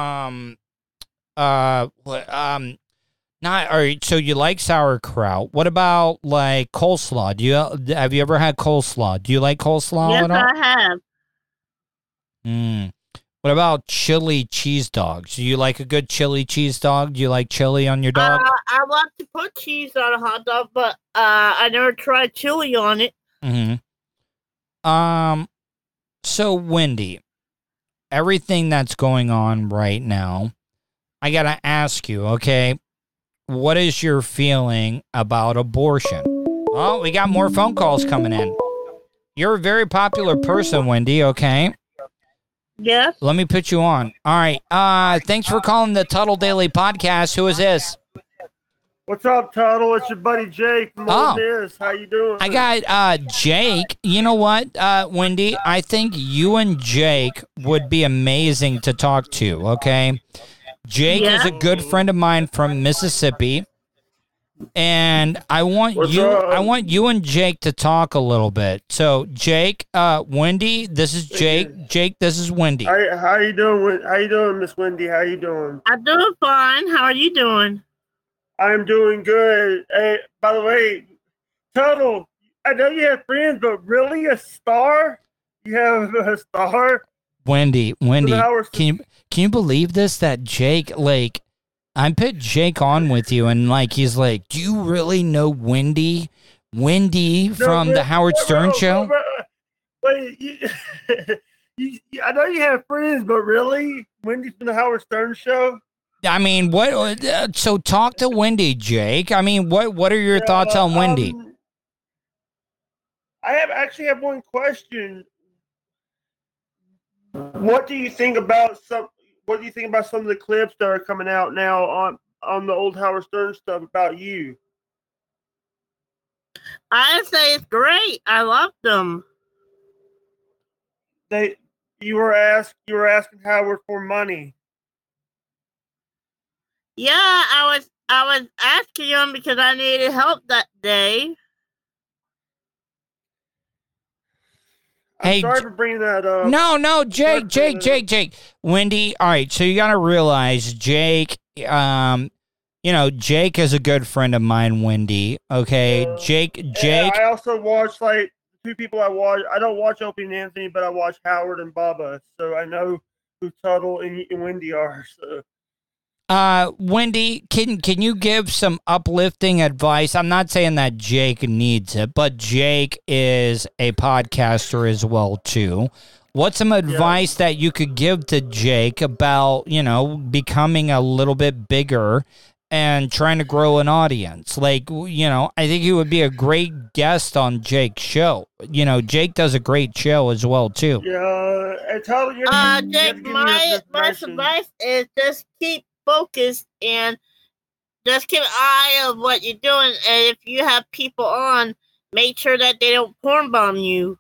not all right, so you like sauerkraut. What about like coleslaw? Have you ever had coleslaw? Do you like coleslaw
Yes,
at all?
I have.
What about chili cheese dogs? Do you like a good chili cheese dog? Do you like chili on your dog?
I like to put cheese on a hot dog, but I never tried chili on it.
So Wendy, everything that's going on right now, I gotta ask you, okay? What is your feeling about abortion? Oh, we got more phone calls coming in. You're a very popular person, Wendy, okay?
Yes.
Let me put you on. All right. Thanks for calling the Tuttle Daily Podcast. Who is this?
What's up, Tuttle? It's your buddy Jake from Old Miss. How you doing?
I got Jake. You know what, Wendy? I think you and Jake would be amazing to talk to, okay? Jake is a good friend of mine from Mississippi, and I want you and Jake to talk a little bit. So, Jake, Wendy, this is Jake. Jake, this is Wendy.
How you doing? How you doing, Miss Wendy? How you doing?
I'm doing fine. How are you doing?
I'm doing good. Hey, by the way, Tuttle, I know you have friends, but really a star? You have a star?
Wendy, can you believe this? That Jake, like, I put Jake on with you, and like he's like, do you really know Wendy? Wendy from the Howard Stern Show?
Wait, I know you have friends, but really, Wendy from the Howard Stern Show?
I mean, what? So talk to Wendy, Jake. I mean, what are your thoughts on Wendy?
I actually have one question. What do you think about some of the clips that are coming out now on the old Howard Stern stuff about you?
I say it's great. I love them.
You were asking Howard for money.
Yeah, I was asking him because I needed help that day.
I'm sorry for bringing that up.
No, Jake. Wendy, all right, so you got to realize Jake, Jake is a good friend of mine, Wendy, okay? Jake.
I also watch, like, two people I watch. I don't watch Opie and Anthony, but I watch Howard and Bubba, so I know who Tuttle and Wendy are, so.
Wendy, can you give some uplifting advice? I'm not saying that Jake needs it, but Jake is a podcaster as well, too. What's some advice that you could give to Jake about, becoming a little bit bigger and trying to grow an audience? Like, I think he would be a great guest on Jake's show. Jake does a great show as well, too.
Yeah,
Jake, my advice is just keep focused and just keep an eye of what you're doing, and if you have people on, make sure that they don't porn bomb you.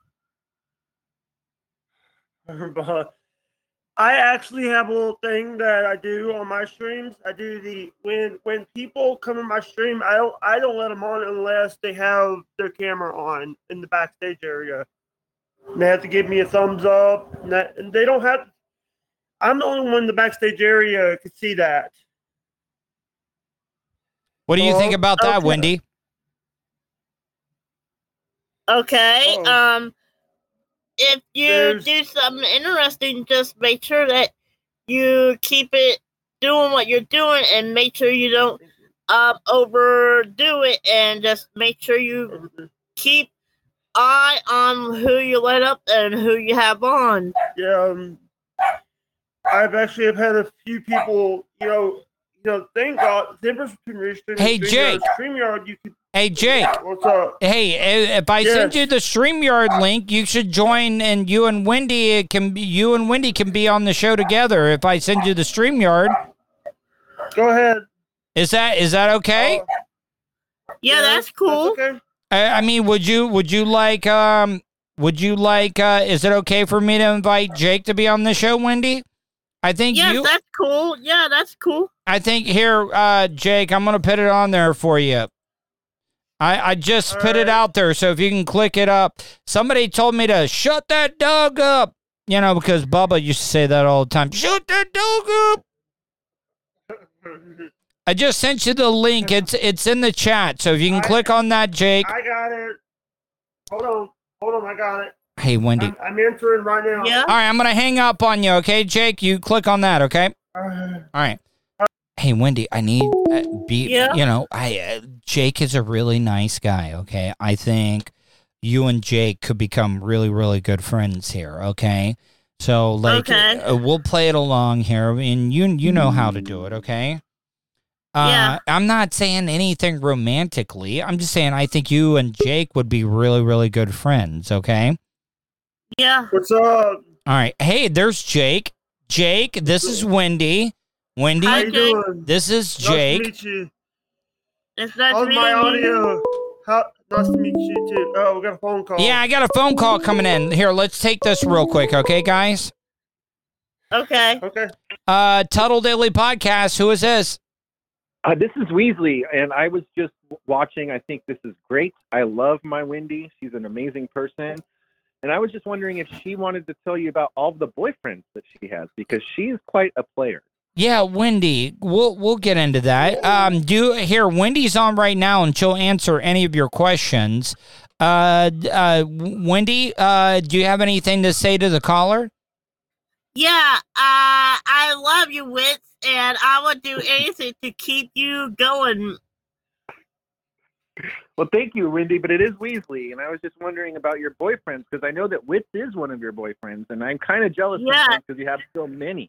I actually have a little thing that I do on my streams. I do when people come in my stream, I don't let them on unless they have their camera on in the backstage area. And they have to give me a thumbs up, and they don't have. I'm the only one in the backstage area could see that.
What do you think about that, Wendy?
Okay. If you do something interesting, just make sure that you keep it doing what you're doing, and make sure you don't overdo it, and just make sure you keep eye on who you let up and who you have on.
Yeah. I've actually had a few people, thank God.
Hey, Jake.
StreamYard, you could.
Hey, Jake.
What's up?
Hey, if I send you the StreamYard link, you should join, and you and Wendy can be on the show together. If I send you the StreamYard.
Go ahead.
Is that okay?
Yeah, that's cool.
That's okay.
I mean, would you like, is it okay for me to invite Jake to be on the show, Wendy? I think
that's cool. Yeah, that's cool.
I think here, Jake, I'm going to put it on there for you. I just put it out there, so if you can click it up. Somebody told me to shut that dog up, because Bubba used to say that all the time. Shut that dog up. I just sent you the link. It's in the chat, so if you can click on that, Jake.
I got it. Hold on, I got it.
Hey, Wendy.
I'm entering right now.
Yeah.
All right, I'm going to hang up on you, okay, Jake? You click on that, okay? All right. Hey, Wendy, I need Jake is a really nice guy, okay? I think you and Jake could become really, really good friends here, okay? So, we'll play it along here, and you know how to do it, okay?
Yeah.
I'm not saying anything romantically. I'm just saying I think you and Jake would be really, really good friends, okay?
Yeah.
What's up?
All right. Hey, there's Jake. Jake, this is Wendy. Wendy,
How you doing?
this is Jake.
Nice to meet you.
It's nice
How's
to meet
my
you.
audio? Nice to meet you too. Oh, we got a phone call.
Yeah, I got a phone call coming in. Here, let's take this real quick, okay, guys?
Okay.
Tuttle Daily Podcast. Who is this?
This is Weasley, and I was just watching. I think this is great. I love my Wendy. She's an amazing person. And I was just wondering if she wanted to tell you about all of the boyfriends that she has, because she's quite a player.
Yeah, Wendy. We'll get into that. Wendy's on right now, and she'll answer any of your questions. Wendy, do you have anything to say to the caller?
Yeah, I love you, Wits, and I would do anything to keep you going.
Well, thank you, Wendy, but it is Weasley, and I was just wondering about your boyfriends, because I know that Wits is one of your boyfriends, and I'm kind of jealous sometimes because you have so many.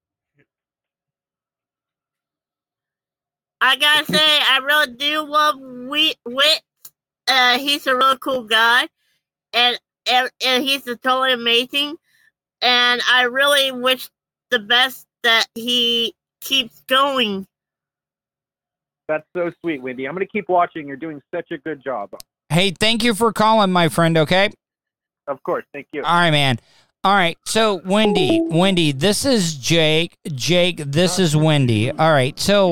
I gotta say, I really do love Wits. He's a really cool guy, and he's totally amazing. And I really wish the best that he keeps going.
That's so sweet, Wendy. I'm going to keep watching. You're doing such a good job.
Hey, thank you for calling, my friend, okay?
Of course. Thank you.
All right, man. All right, so Wendy, this is Jake. Jake, this is Wendy. All right, so...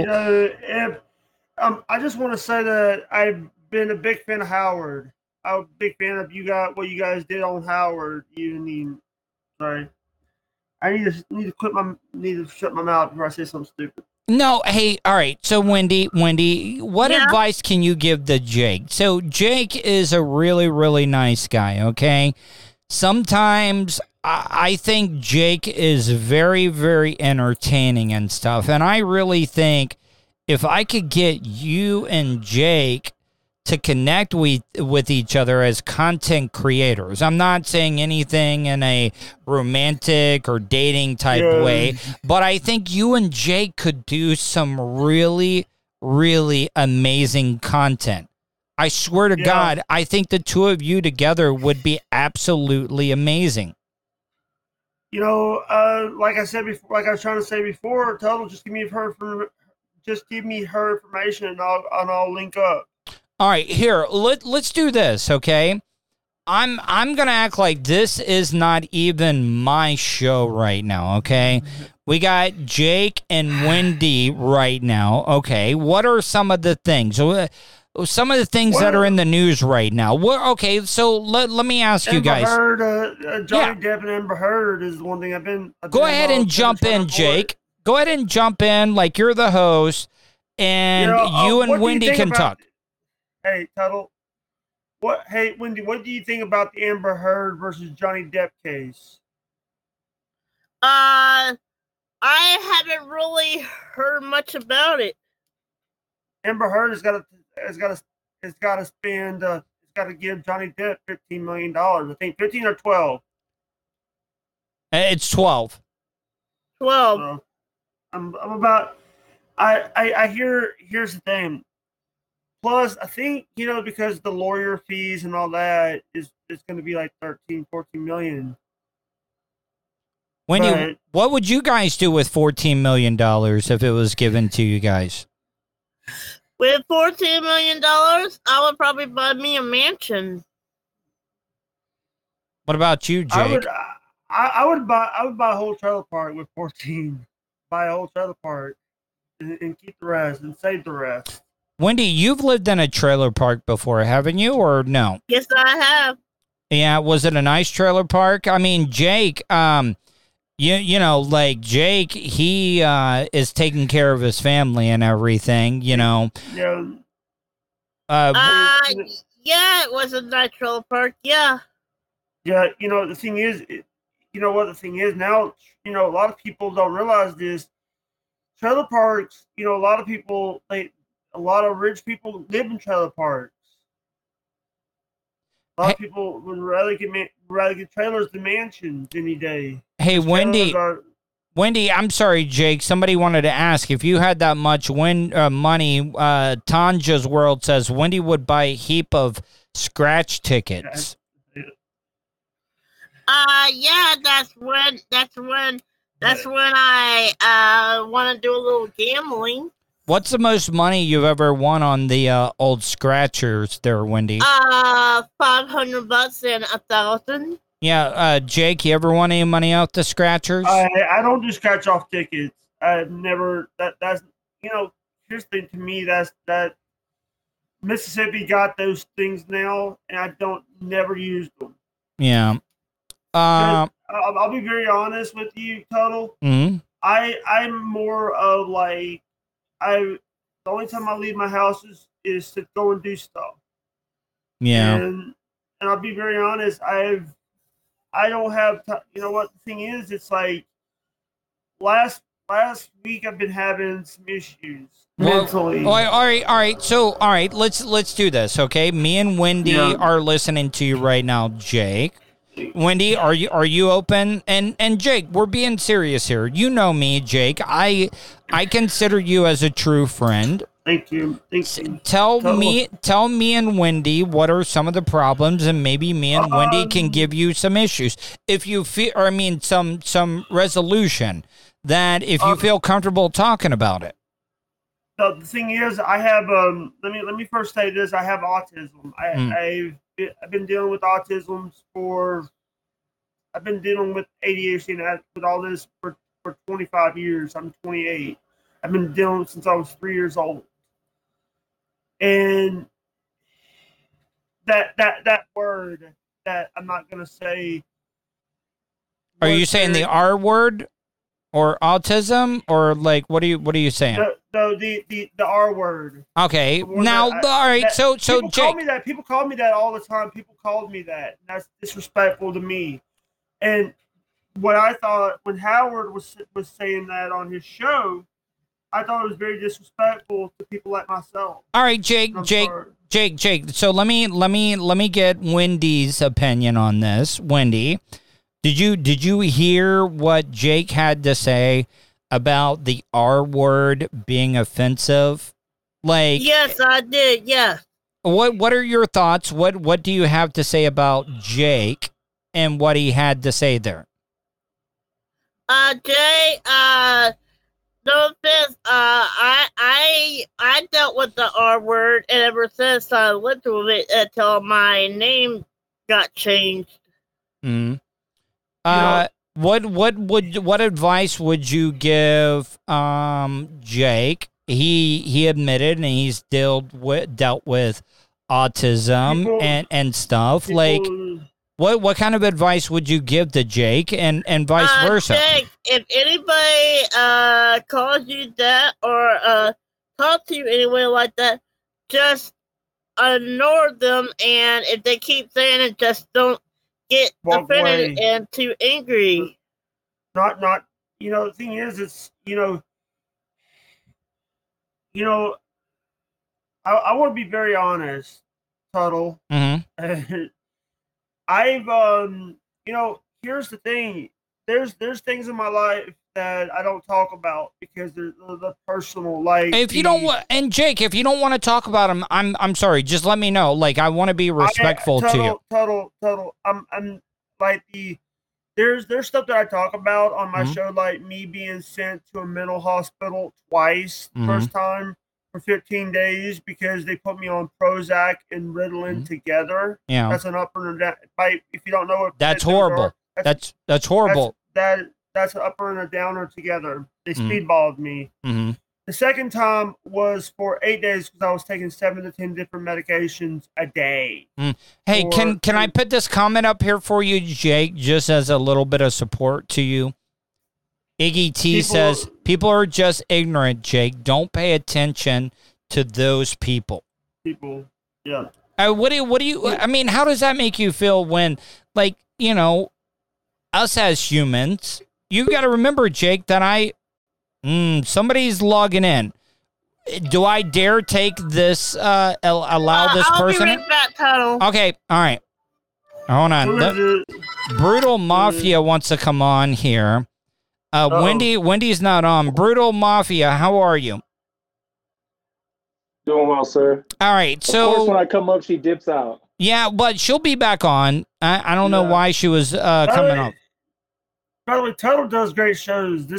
I just want to say that I've been a big fan of Howard. I'm a big fan of what you guys did on Howard. Sorry. I need to shut my mouth before I say something stupid.
No, hey, all right. So, Wendy, what advice can you give to Jake? So, Jake is a really, really nice guy, okay? Sometimes I think Jake is very, very entertaining and stuff. And I really think if I could get you and Jake to connect with each other as content creators. I'm not saying anything in a romantic or dating type way, but I think you and Jake could do some really, really amazing content. I swear to God, I think the two of you together would be absolutely amazing.
Like I said before, like I was trying to say before, Tuttle, just give me her information and I'll link up.
All right, here, let's do this, okay? I'm going to act like this is not even my show right now, okay? We got Jake and Wendy right now, okay? What are some of the things? Some of the things that are in the news right now. Okay, so let me ask you guys.
Johnny Depp and Amber Heard is the one thing I've been
Go ahead and jump in, Jake. Go ahead and jump in like you're the host, and you and Wendy can talk.
Hey, Tuttle. Hey, Wendy, what do you think about the Amber Heard versus Johnny Depp case?
I haven't really heard much about it.
Amber Heard has got to give Johnny Depp $15 million. I think 15 or 12.
It's 12.
12.
So, here's the thing. Plus, I think, because the lawyer fees and all that it's going to be like 13, 14 million.
Wendy, what would you guys do with $14 million if it was given to you guys?
With $14 million, I would probably buy me a mansion.
What about you, Jake?
I would buy a whole trailer park with 14. Buy a whole trailer park and keep the rest and save the rest.
Wendy, you've lived in a trailer park before, haven't you, or no?
Yes, I have.
Yeah, was it a nice trailer park? I mean, Jake, you know, like Jake, he is taking care of his family and everything, you know.
Yeah.
Yeah, it was a nice trailer park. Yeah.
Yeah, you know, the thing is, you know what the thing is now, you know, a lot of people don't realize this. Trailer parks, you know, a lot of rich people live in trailer parks. A lot of people would rather get trailers than mansions any day.
Hey, Wendy. Wendy, I'm sorry, Jake. Somebody wanted to ask if you had that much money. Tanja's World says Wendy would buy a heap of scratch tickets.
Yeah, that's when I want to do a little gambling.
What's the most money you've ever won on the old scratchers there, Wendy?
$500 and $1,000.
Yeah, Jake, you ever won any money out the scratchers?
I don't do scratch off tickets. I've never. That's you know. Here's the thing to me. That Mississippi got those things now, and I don't never use them.
Yeah.
I'll be very honest with you, Tuttle.
Mm-hmm.
I'm more of like the only time I leave my house is to go and do stuff.
Yeah.
And I'll be very honest. I don't have you know what the thing is. It's like last week I've been having some issues mentally.
All right. So all right, let's do this, okay? Me and Wendy are listening to you right now, Jake. Wendy, are you open? And Jake, we're being serious here. You know me, Jake. I consider you as a true friend.
Thank you.
Tell me and Wendy what are some of the problems, and maybe me and Wendy can give you some issues. If you feel, or I mean, some resolution that if you feel comfortable talking about it.
The thing is, I have let me first say this. I have autism. I've been dealing with autism I've been dealing with ADHD and with all this for 25 years. I'm 28. I've been dealing with it since I was 3 years old. And that word that I'm not gonna say.
Are you saying the R word or autism or like what are you saying?
No, the R word.
Okay. Now, all right. So
people
Jake.
People call me that all the time. People called me that. And that's disrespectful to me. And what I thought when Howard was saying that on his show, I thought it was very disrespectful to people like myself.
All right, Jake. So let me get Wendy's opinion on this. Wendy, did you hear what Jake had to say about the R word being offensive? Like,
yes, I did. Yes.
What are your thoughts? What do you have to say about Jake and what he had to say there?
Jay, no offense. I dealt with the R word, and ever since I lived with it until my name got changed.
Hmm. What advice would you give Jake? He admitted and he's dealt with autism and stuff. Like what kind of advice would you give to Jake and vice versa?
Jake, if anybody calls you that or talk to you anyway like that, just ignore them, and if they keep saying it, just don't get offended and too angry.
Not you know, the thing is, it's you know I want to be very honest, Tuttle.
Mm-hmm.
I've you know, here's the thing. There's things in my life that I don't talk about because they're the personal. Like,
if you don't want, and Jake, if you don't want to talk about them, I'm sorry. Just let me know. Like, I want to be respectful to you.
Total. I'm like there's stuff that I talk about on my show, like me being sent to a mental hospital twice. First time for 15 days because they put me on Prozac and Ritalin together.
Yeah,
that's an upper and down. If you don't know what
that's horrible. That's horrible.
That's an upper and a downer together. They speedballed me. The second time was for 8 days because I was taking 7 to 10 different medications a day.
Hey, can I put this comment up here for you, Jake, just as a little bit of support to you? Iggy T says, people are just ignorant, Jake. Don't pay attention to those people.
Yeah.
What do you, I mean, how does that make you feel when, like, you know, us as humans, you got to remember, Jake, that somebody's logging in. Do I dare take this, allow this person?
I'll be right back, Tuttle.
Okay, all right. Hold on. Brutal Mafia wants to come on here. Wendy's not on. Brutal Mafia, how are you?
Doing well, sir.
All right, so...
Of course, when I come up, she dips out.
Yeah, but she'll be back on. I don't know why she was coming up.
By the way, Tuttle does great shows.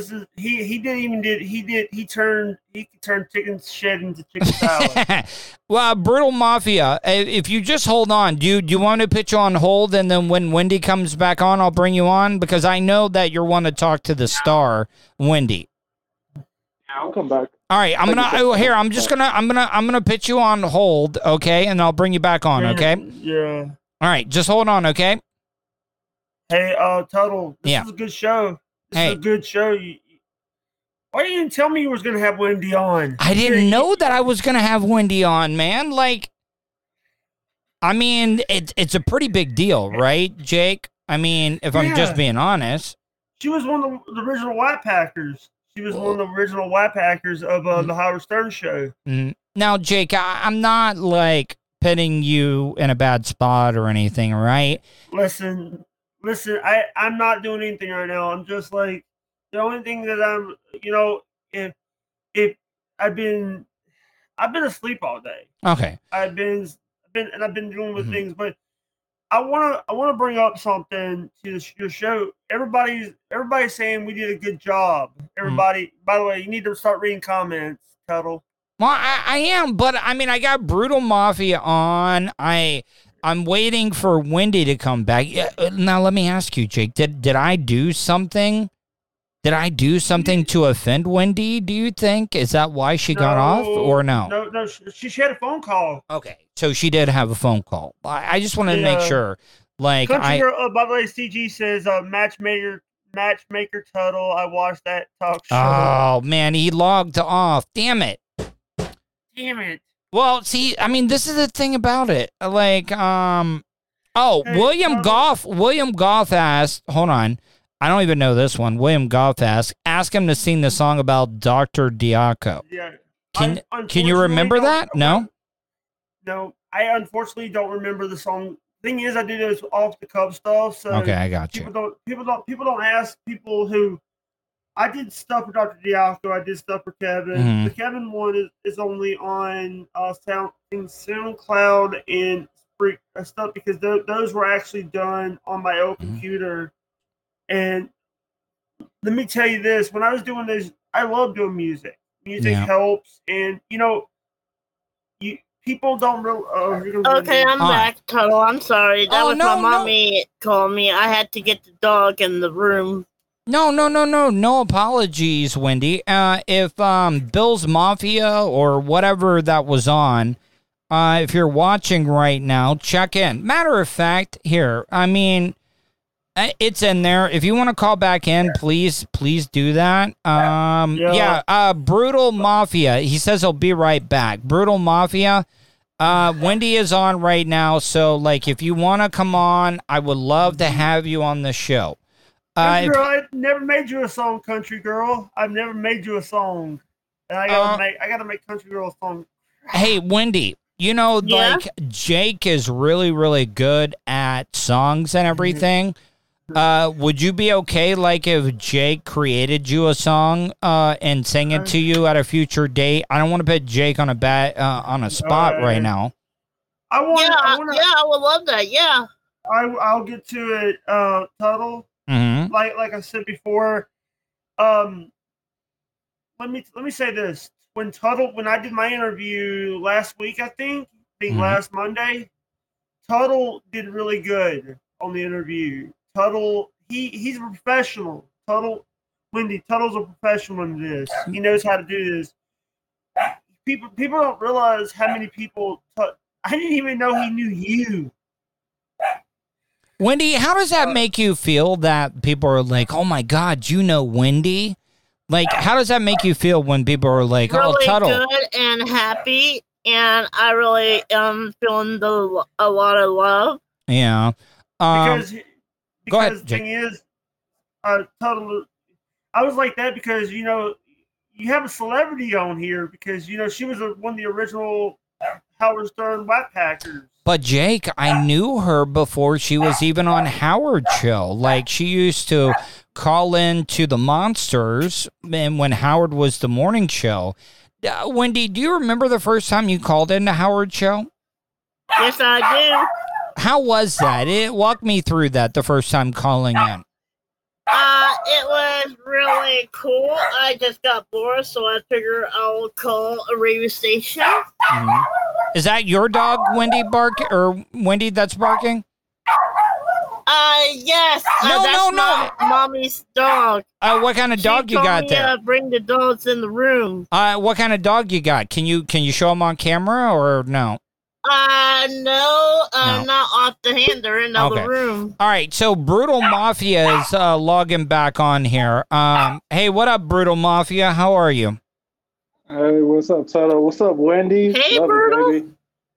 He turned chicken shit into chicken salad.
Well, Brutal Mafia, if you just hold on, do you want to put you on hold, and then when Wendy comes back on, I'll bring you on? Because I know that you're one to talk to the star, Wendy.
Yeah, I'll come back.
All right, I'm gonna put you on hold, okay, and I'll bring you back on, okay?
Yeah.
All right, just hold on, okay?
Hey, Tuttle, this is a good show. This is a good show. Why didn't you tell me you was going to have Wendy on?
I didn't know that I was going to have Wendy on, man. Like, I mean, it's a pretty big deal, right, Jake? I mean, if I'm just being honest.
She was one of the original White Packers. She was one of the original White Packers of the Howard Stern show.
Now, Jake, I'm not, like, putting you in a bad spot or anything, right?
Listen, I'm not doing anything right now. I'm just like, the only thing that I'm, if I've been asleep all day.
Okay.
I've been dealing with things, but I want to bring up something to your show. Everybody's saying we did a good job. Everybody, by the way, you need to start reading comments, Tuttle.
Well, I am, but I mean, I got Brutal Mafia on. I'm waiting for Wendy to come back. Now, let me ask you, Jake, did I do something? Did I do something to offend Wendy, do you think? Is that why she got off, or no?
No, she had a phone call.
Okay, so she did have a phone call. I just wanted to make sure. Like,
Country Girl, by the way, CG says, matchmaker Tuttle. I watched that talk show.
Oh, man, he logged off. Damn it. Well, see, I mean, this is the thing about it. Like, William Goff asked, hold on, I don't even know this one. William Goff asked, ask him to sing the song about Dr. Diaco.
Yeah.
Can you remember that? No?
No, I unfortunately don't remember the song. Thing is, I do this off the cuff stuff. So
okay, I got you.
People don't ask people who. I did stuff for Dr. Diaco. I did stuff for Kevin.
Mm-hmm.
The Kevin one is only on SoundCloud and stuff because those were actually done on my old computer. And let me tell you this: when I was doing this, I love doing music. Music helps, and people don't really.
Okay, I'm back, Tuttle. I'm sorry. That was my mommy calling me. I had to get the dog in the room.
No apologies, Wendy. If Bill's Mafia or whatever that was on, if you're watching right now, check in. Matter of fact, here, I mean, it's in there. If you want to call back in, please do that. Brutal Mafia. He says he'll be right back. Brutal Mafia. Wendy is on right now, so like if you want to come on, I would love to have you on the show.
I never made you a song, Country Girl. I've never made you a song. And I gotta make Country Girl a song.
Hey, Wendy, like Jake is really, really good at songs and everything. Would you be okay, like, if Jake created you a song and sang it to you at a future date? I don't want to put Jake on a spot right now.
I would love that. Yeah,
I'll
get to it, Tuttle.
Mm-hmm.
Like I said before, let me say this: when I did my interview last week, I think last Monday, Tuttle did really good on the interview. Tuttle, he's a professional. Tuttle, Wendy, Tuttle's a professional in this. He knows how to do this. People don't realize how many people. I didn't even know he knew you.
Wendy, how does that make you feel that people are like, oh my God, you know Wendy? Like, how does that make you feel when people are like,
really
oh, Tuttle?
Good and happy, and I really am feeling a lot of love.
Yeah.
Because
go ahead,
the thing is, Tuttle, I was like that because, you know, you have a celebrity on here because, you know, she was one of the original Howard Stern Whack Packers.
But Jake, I knew her before she was even on Howard Show. Like, she used to call in to the Monsters and when Howard was the morning show. Wendy, do you remember the first time you called into Howard Show?
Yes, I do.
How was that? Walk me through that the first time calling in.
It was really cool. I just got bored, so I figured I'll call a radio station.
Mm-hmm. Is that your dog, Wendy, or Wendy that's barking?
Yes. That's my mommy's dog.
What kind of dog you got there?
Bring the dogs in the room.
What kind of dog you got? Can you show them on camera or no?
No, not off the hand. They're in another room.
All right, so Brutal Mafia is logging back on here. Hey, what up, Brutal Mafia? How are you?
Hey, what's up, Tuttle? What's up, Wendy?
Hey,
Love
Brutal.
it,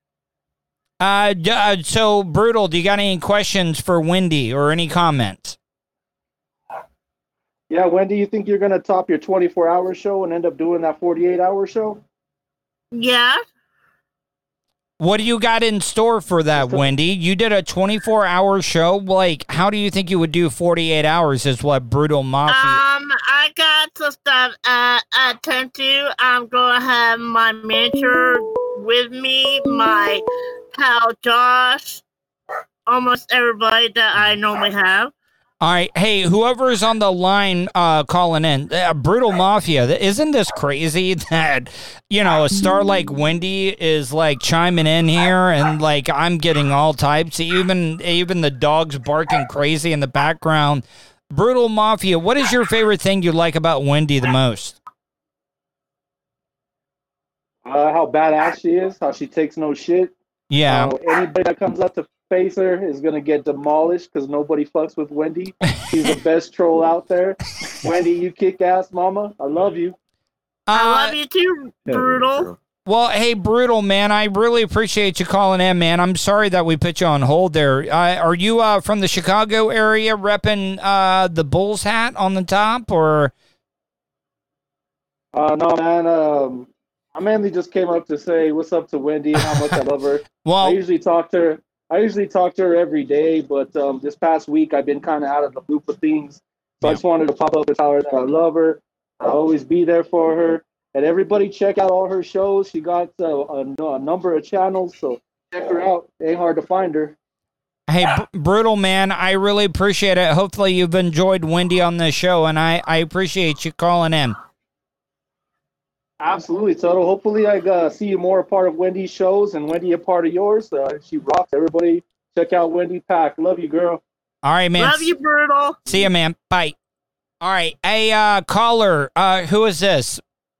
baby.
So Brutal, do you got any questions for Wendy or any comments?
Yeah, Wendy, you think you're gonna top your 24-hour show and end up doing that 48-hour show?
Yeah.
What do you got in store for that, Wendy? You did a 24-hour show. Like, how do you think you would do 48 hours is what Brutal Mafia...
I got some stuff at 10 to. I'm going to have my manager with me, my pal Josh, almost everybody that I normally have.
All right. Hey, whoever's on the line calling in, Brutal Mafia, isn't this crazy that, you know, a star like Wendy is, like, chiming in here and, like, I'm getting all types, even the dogs barking crazy in the background. Brutal Mafia, what is your favorite thing you like about Wendy the most?
How badass she is, how she takes no shit.
Yeah.
Anybody that comes up to face her is going to get demolished because nobody fucks with Wendy. She's the best troll out there. Wendy, you kick ass, mama. I love you.
I love you too, Brutal.
Well, hey, Brutal, man, I really appreciate you calling in, man. I'm sorry that we put you on hold there. Are you from the Chicago area repping the Bulls hat on the top, or?
No, man. I mainly just came up to say what's up to Wendy and how much I love her.
Well,
I usually talk to her every day, but this past week I've been kind of out of the loop of things. So I just wanted to pop up and tell her that I love her. I'll always be there for her. And everybody check out all her shows. She got a number of channels, so check her out. It ain't hard to find her.
Hey, Brutal, man, I really appreciate it. Hopefully you've enjoyed Wendy on the show, and I appreciate you calling in.
Absolutely, Tuttle. Hopefully I see you more a part of Wendy's shows and Wendy a part of yours. She rocks. Everybody check out Wendy Pack. Love you, girl.
All right, man.
Love you, Brutal.
See you, man. Bye. All right. Hey, caller, who is this?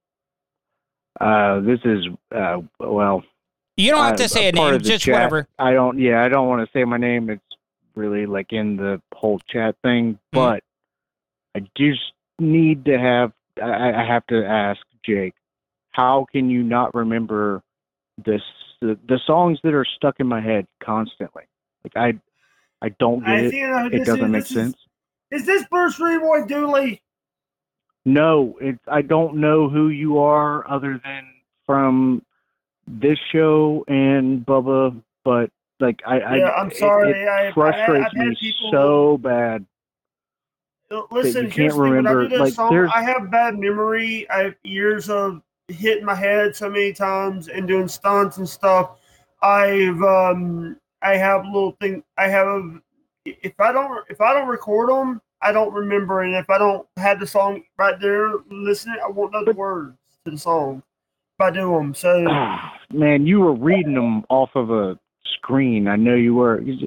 This is, well...
You don't have to say a name, just
chat.
whatever.
I don't want to say my name. It's really like in the whole chat thing, but I just need to have, I have to ask Jake, how can you not remember the songs that are stuck in my head constantly? Like I don't get it. It doesn't make sense.
Is this Bruce Leroy Dooley?
No, I don't know who you are other than from this show and Bubba, but like
I'm sorry.
It frustrates me so bad.
Listen,
you can't remember.
When I do this
like
song, I have bad memory. I have years of hitting my head so many times and doing stunts and stuff. I have little thing. If I don't record them, I don't remember, and if I don't have the song right there listening, I won't know the words to the song. If I do them, so
man, you were reading them off of a screen. I know you were.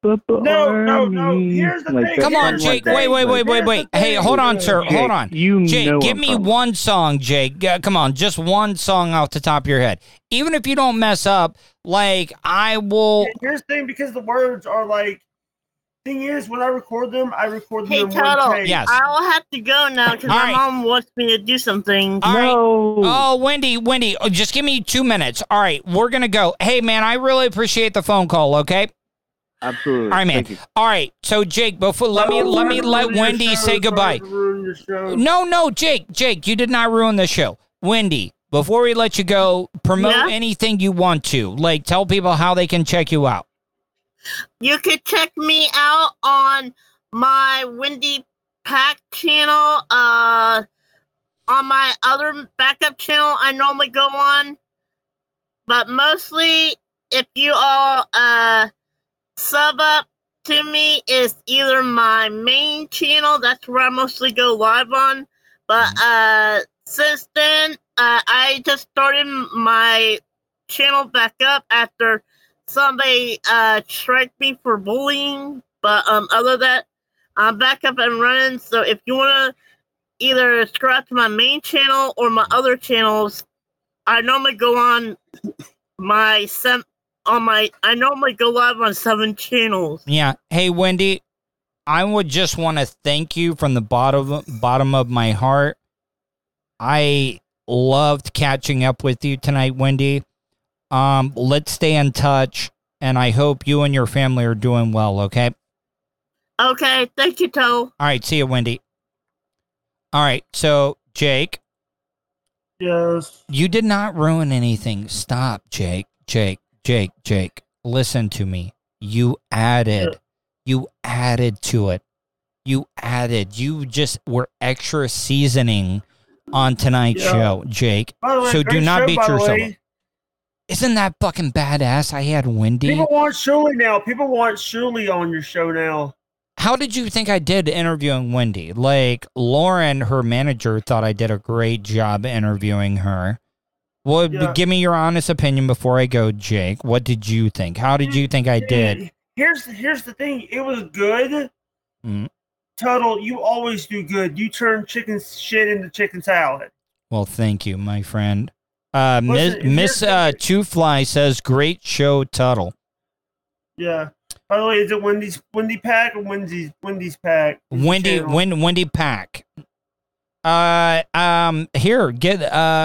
No. Here's the thing.
Come on, Jake. Wait. Hey, hold on, sir.
Jake,
Hold on. Jake, give me one song, Jake. Come on, just one song off the top of your head. Even if you don't mess up, like, I will.
Here's the thing, because the words are like. Thing is, when I record them in
Hey,
one
Tuttle,
take.
Yes.
I'll have to go now because my mom wants me to do something.
All right. Oh, Wendy, just give me 2 minutes. All right, we're going to go. Hey, man, I really appreciate the phone call, okay?
Absolutely.
All right, man. All right, so, Jake, before let me let Wendy say goodbye. No, Jake, you did not ruin the show. Wendy, before we let you go, promote anything you want to. Like, tell people how they can check you out.
You could check me out on my Wendy Pack channel, on my other backup channel I normally go on. But mostly, if you all sub up to me, is either my main channel, that's where I mostly go live on. But since then, I just started my channel back up after somebody striked me for bullying, but other than that, I'm back up and running. So if you want to either subscribe to my main channel or my other channels, I normally go on I normally go live on 7 channels.
Yeah. Hey, Wendy, I would just want to thank you from the bottom of my heart. I loved catching up with you tonight, Wendy. Let's stay in touch, and I hope you and your family are doing well, okay?
Okay, thank you, Toe.
All right, see you, Wendy. All right, so, Jake.
Yes.
You did not ruin anything. Stop, Jake. Jake. Listen to me. You added to it. You just were extra seasoning on tonight's show, Jake.
By the way,
so do not
show,
beat
by the
yourself
way.
up. Isn't that fucking badass? I had Wendy.
People want Shirley now. People want Shirley on your show now.
How did you think I did interviewing Wendy? Like, Lauren, her manager, thought I did a great job interviewing her. Well, give me your honest opinion before I go, Jake. What did you think? How did you think I did?
Here's the thing. It was good. Tuttle, you always do good. You turn chicken shit into chicken salad.
Well, thank you, my friend.
Listen,
Miss Two Fly says, great show, Tuttle.
Yeah. By the way, is it Wendy Pack or Wendy's Pack?
Wendy Pack. Here, get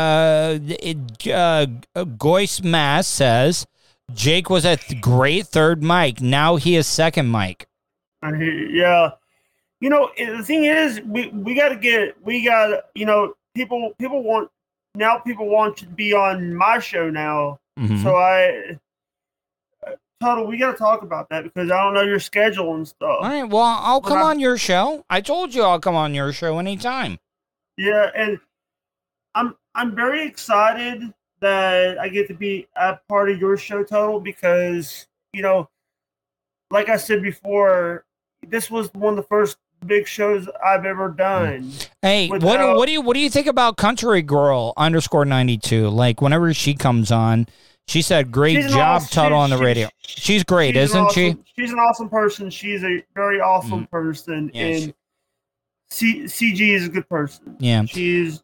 Goyce Mass says Jake was a great third mic. Now he is second mic.
Yeah. You know, the thing is, we got people want to be on my show now.
Mm-hmm.
So Tuttle, we got to talk about that because I don't know your schedule and stuff.
All right, well, I'll come on your show. I told you I'll come on your show anytime.
Yeah, and I'm very excited that I get to be a part of your show, Tuttle, because, you know, like I said before, this was one of the first big shows I've ever done.
Hey, what do you think about Country Girl _92? Like, whenever she comes on, she said, great job, Tuttle, on the radio. She's great, isn't she?
She's an awesome person. She's a very awesome person. Yeah, and CG is a good person.
Yeah.
She's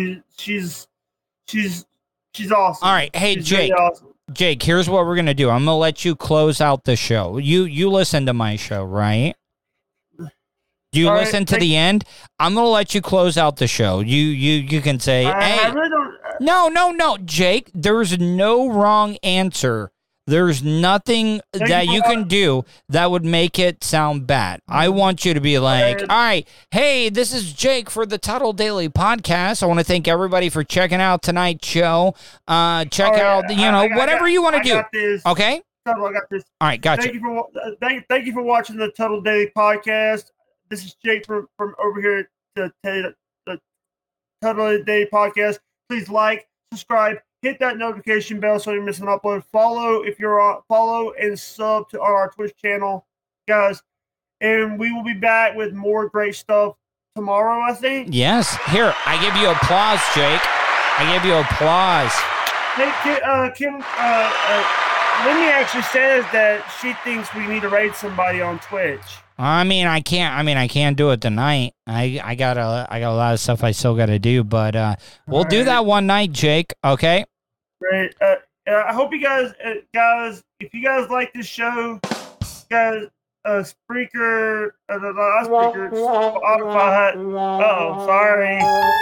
awesome.
All right. Hey,
she's
Jake.
really awesome.
Jake, here's what we're going to do. I'm going to let you close out the show. You listen to my show, right? Do you listen to the end? I'm going to let you close out the show. You can say, hey.
I really don't.
No, Jake. There's no wrong answer. There's nothing that you can do that would make it sound bad. I want you to be like, all right, hey, this is Jake for the Tuttle Daily Podcast. I want to thank everybody for checking out tonight's show. Check out, whatever you want to do.
This.
Okay?
Tuttle, I got this.
All right, gotcha.
Thank you for watching the Tuttle Daily Podcast. This is Jake from over here to the Tuttle Daily Podcast. Please like, subscribe, hit that notification bell so you don't miss an upload. Follow and sub to our Twitch channel, guys. And we will be back with more great stuff tomorrow, I think.
Yes. Here, I give you applause, Jake. I give you applause.
Hey, Wendy actually says that she thinks we need to raid somebody on Twitch.
I can't do it tonight. I got a lot of stuff I still got to do, but we'll do that one night, Jake. Okay.
Right. I hope you guys, if you guys like this show, guys, Spreaker, not Spreaker, Spotify. Uh-oh, sorry.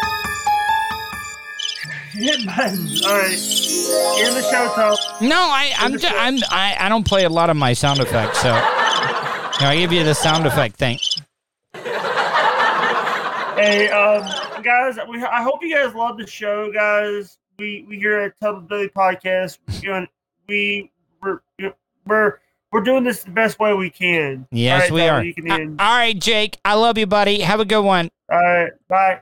Hit buttons. All right. In the show, Tom.
No, I don't play a lot of my sound effects, so I give you the sound effect thing.
Hey, guys, I hope you guys love the show, guys. We here at Total Daily Podcast, we're doing this the best way we can.
Yes, we are. All right, Jake, I love you, buddy. Have a good one.
All right, bye.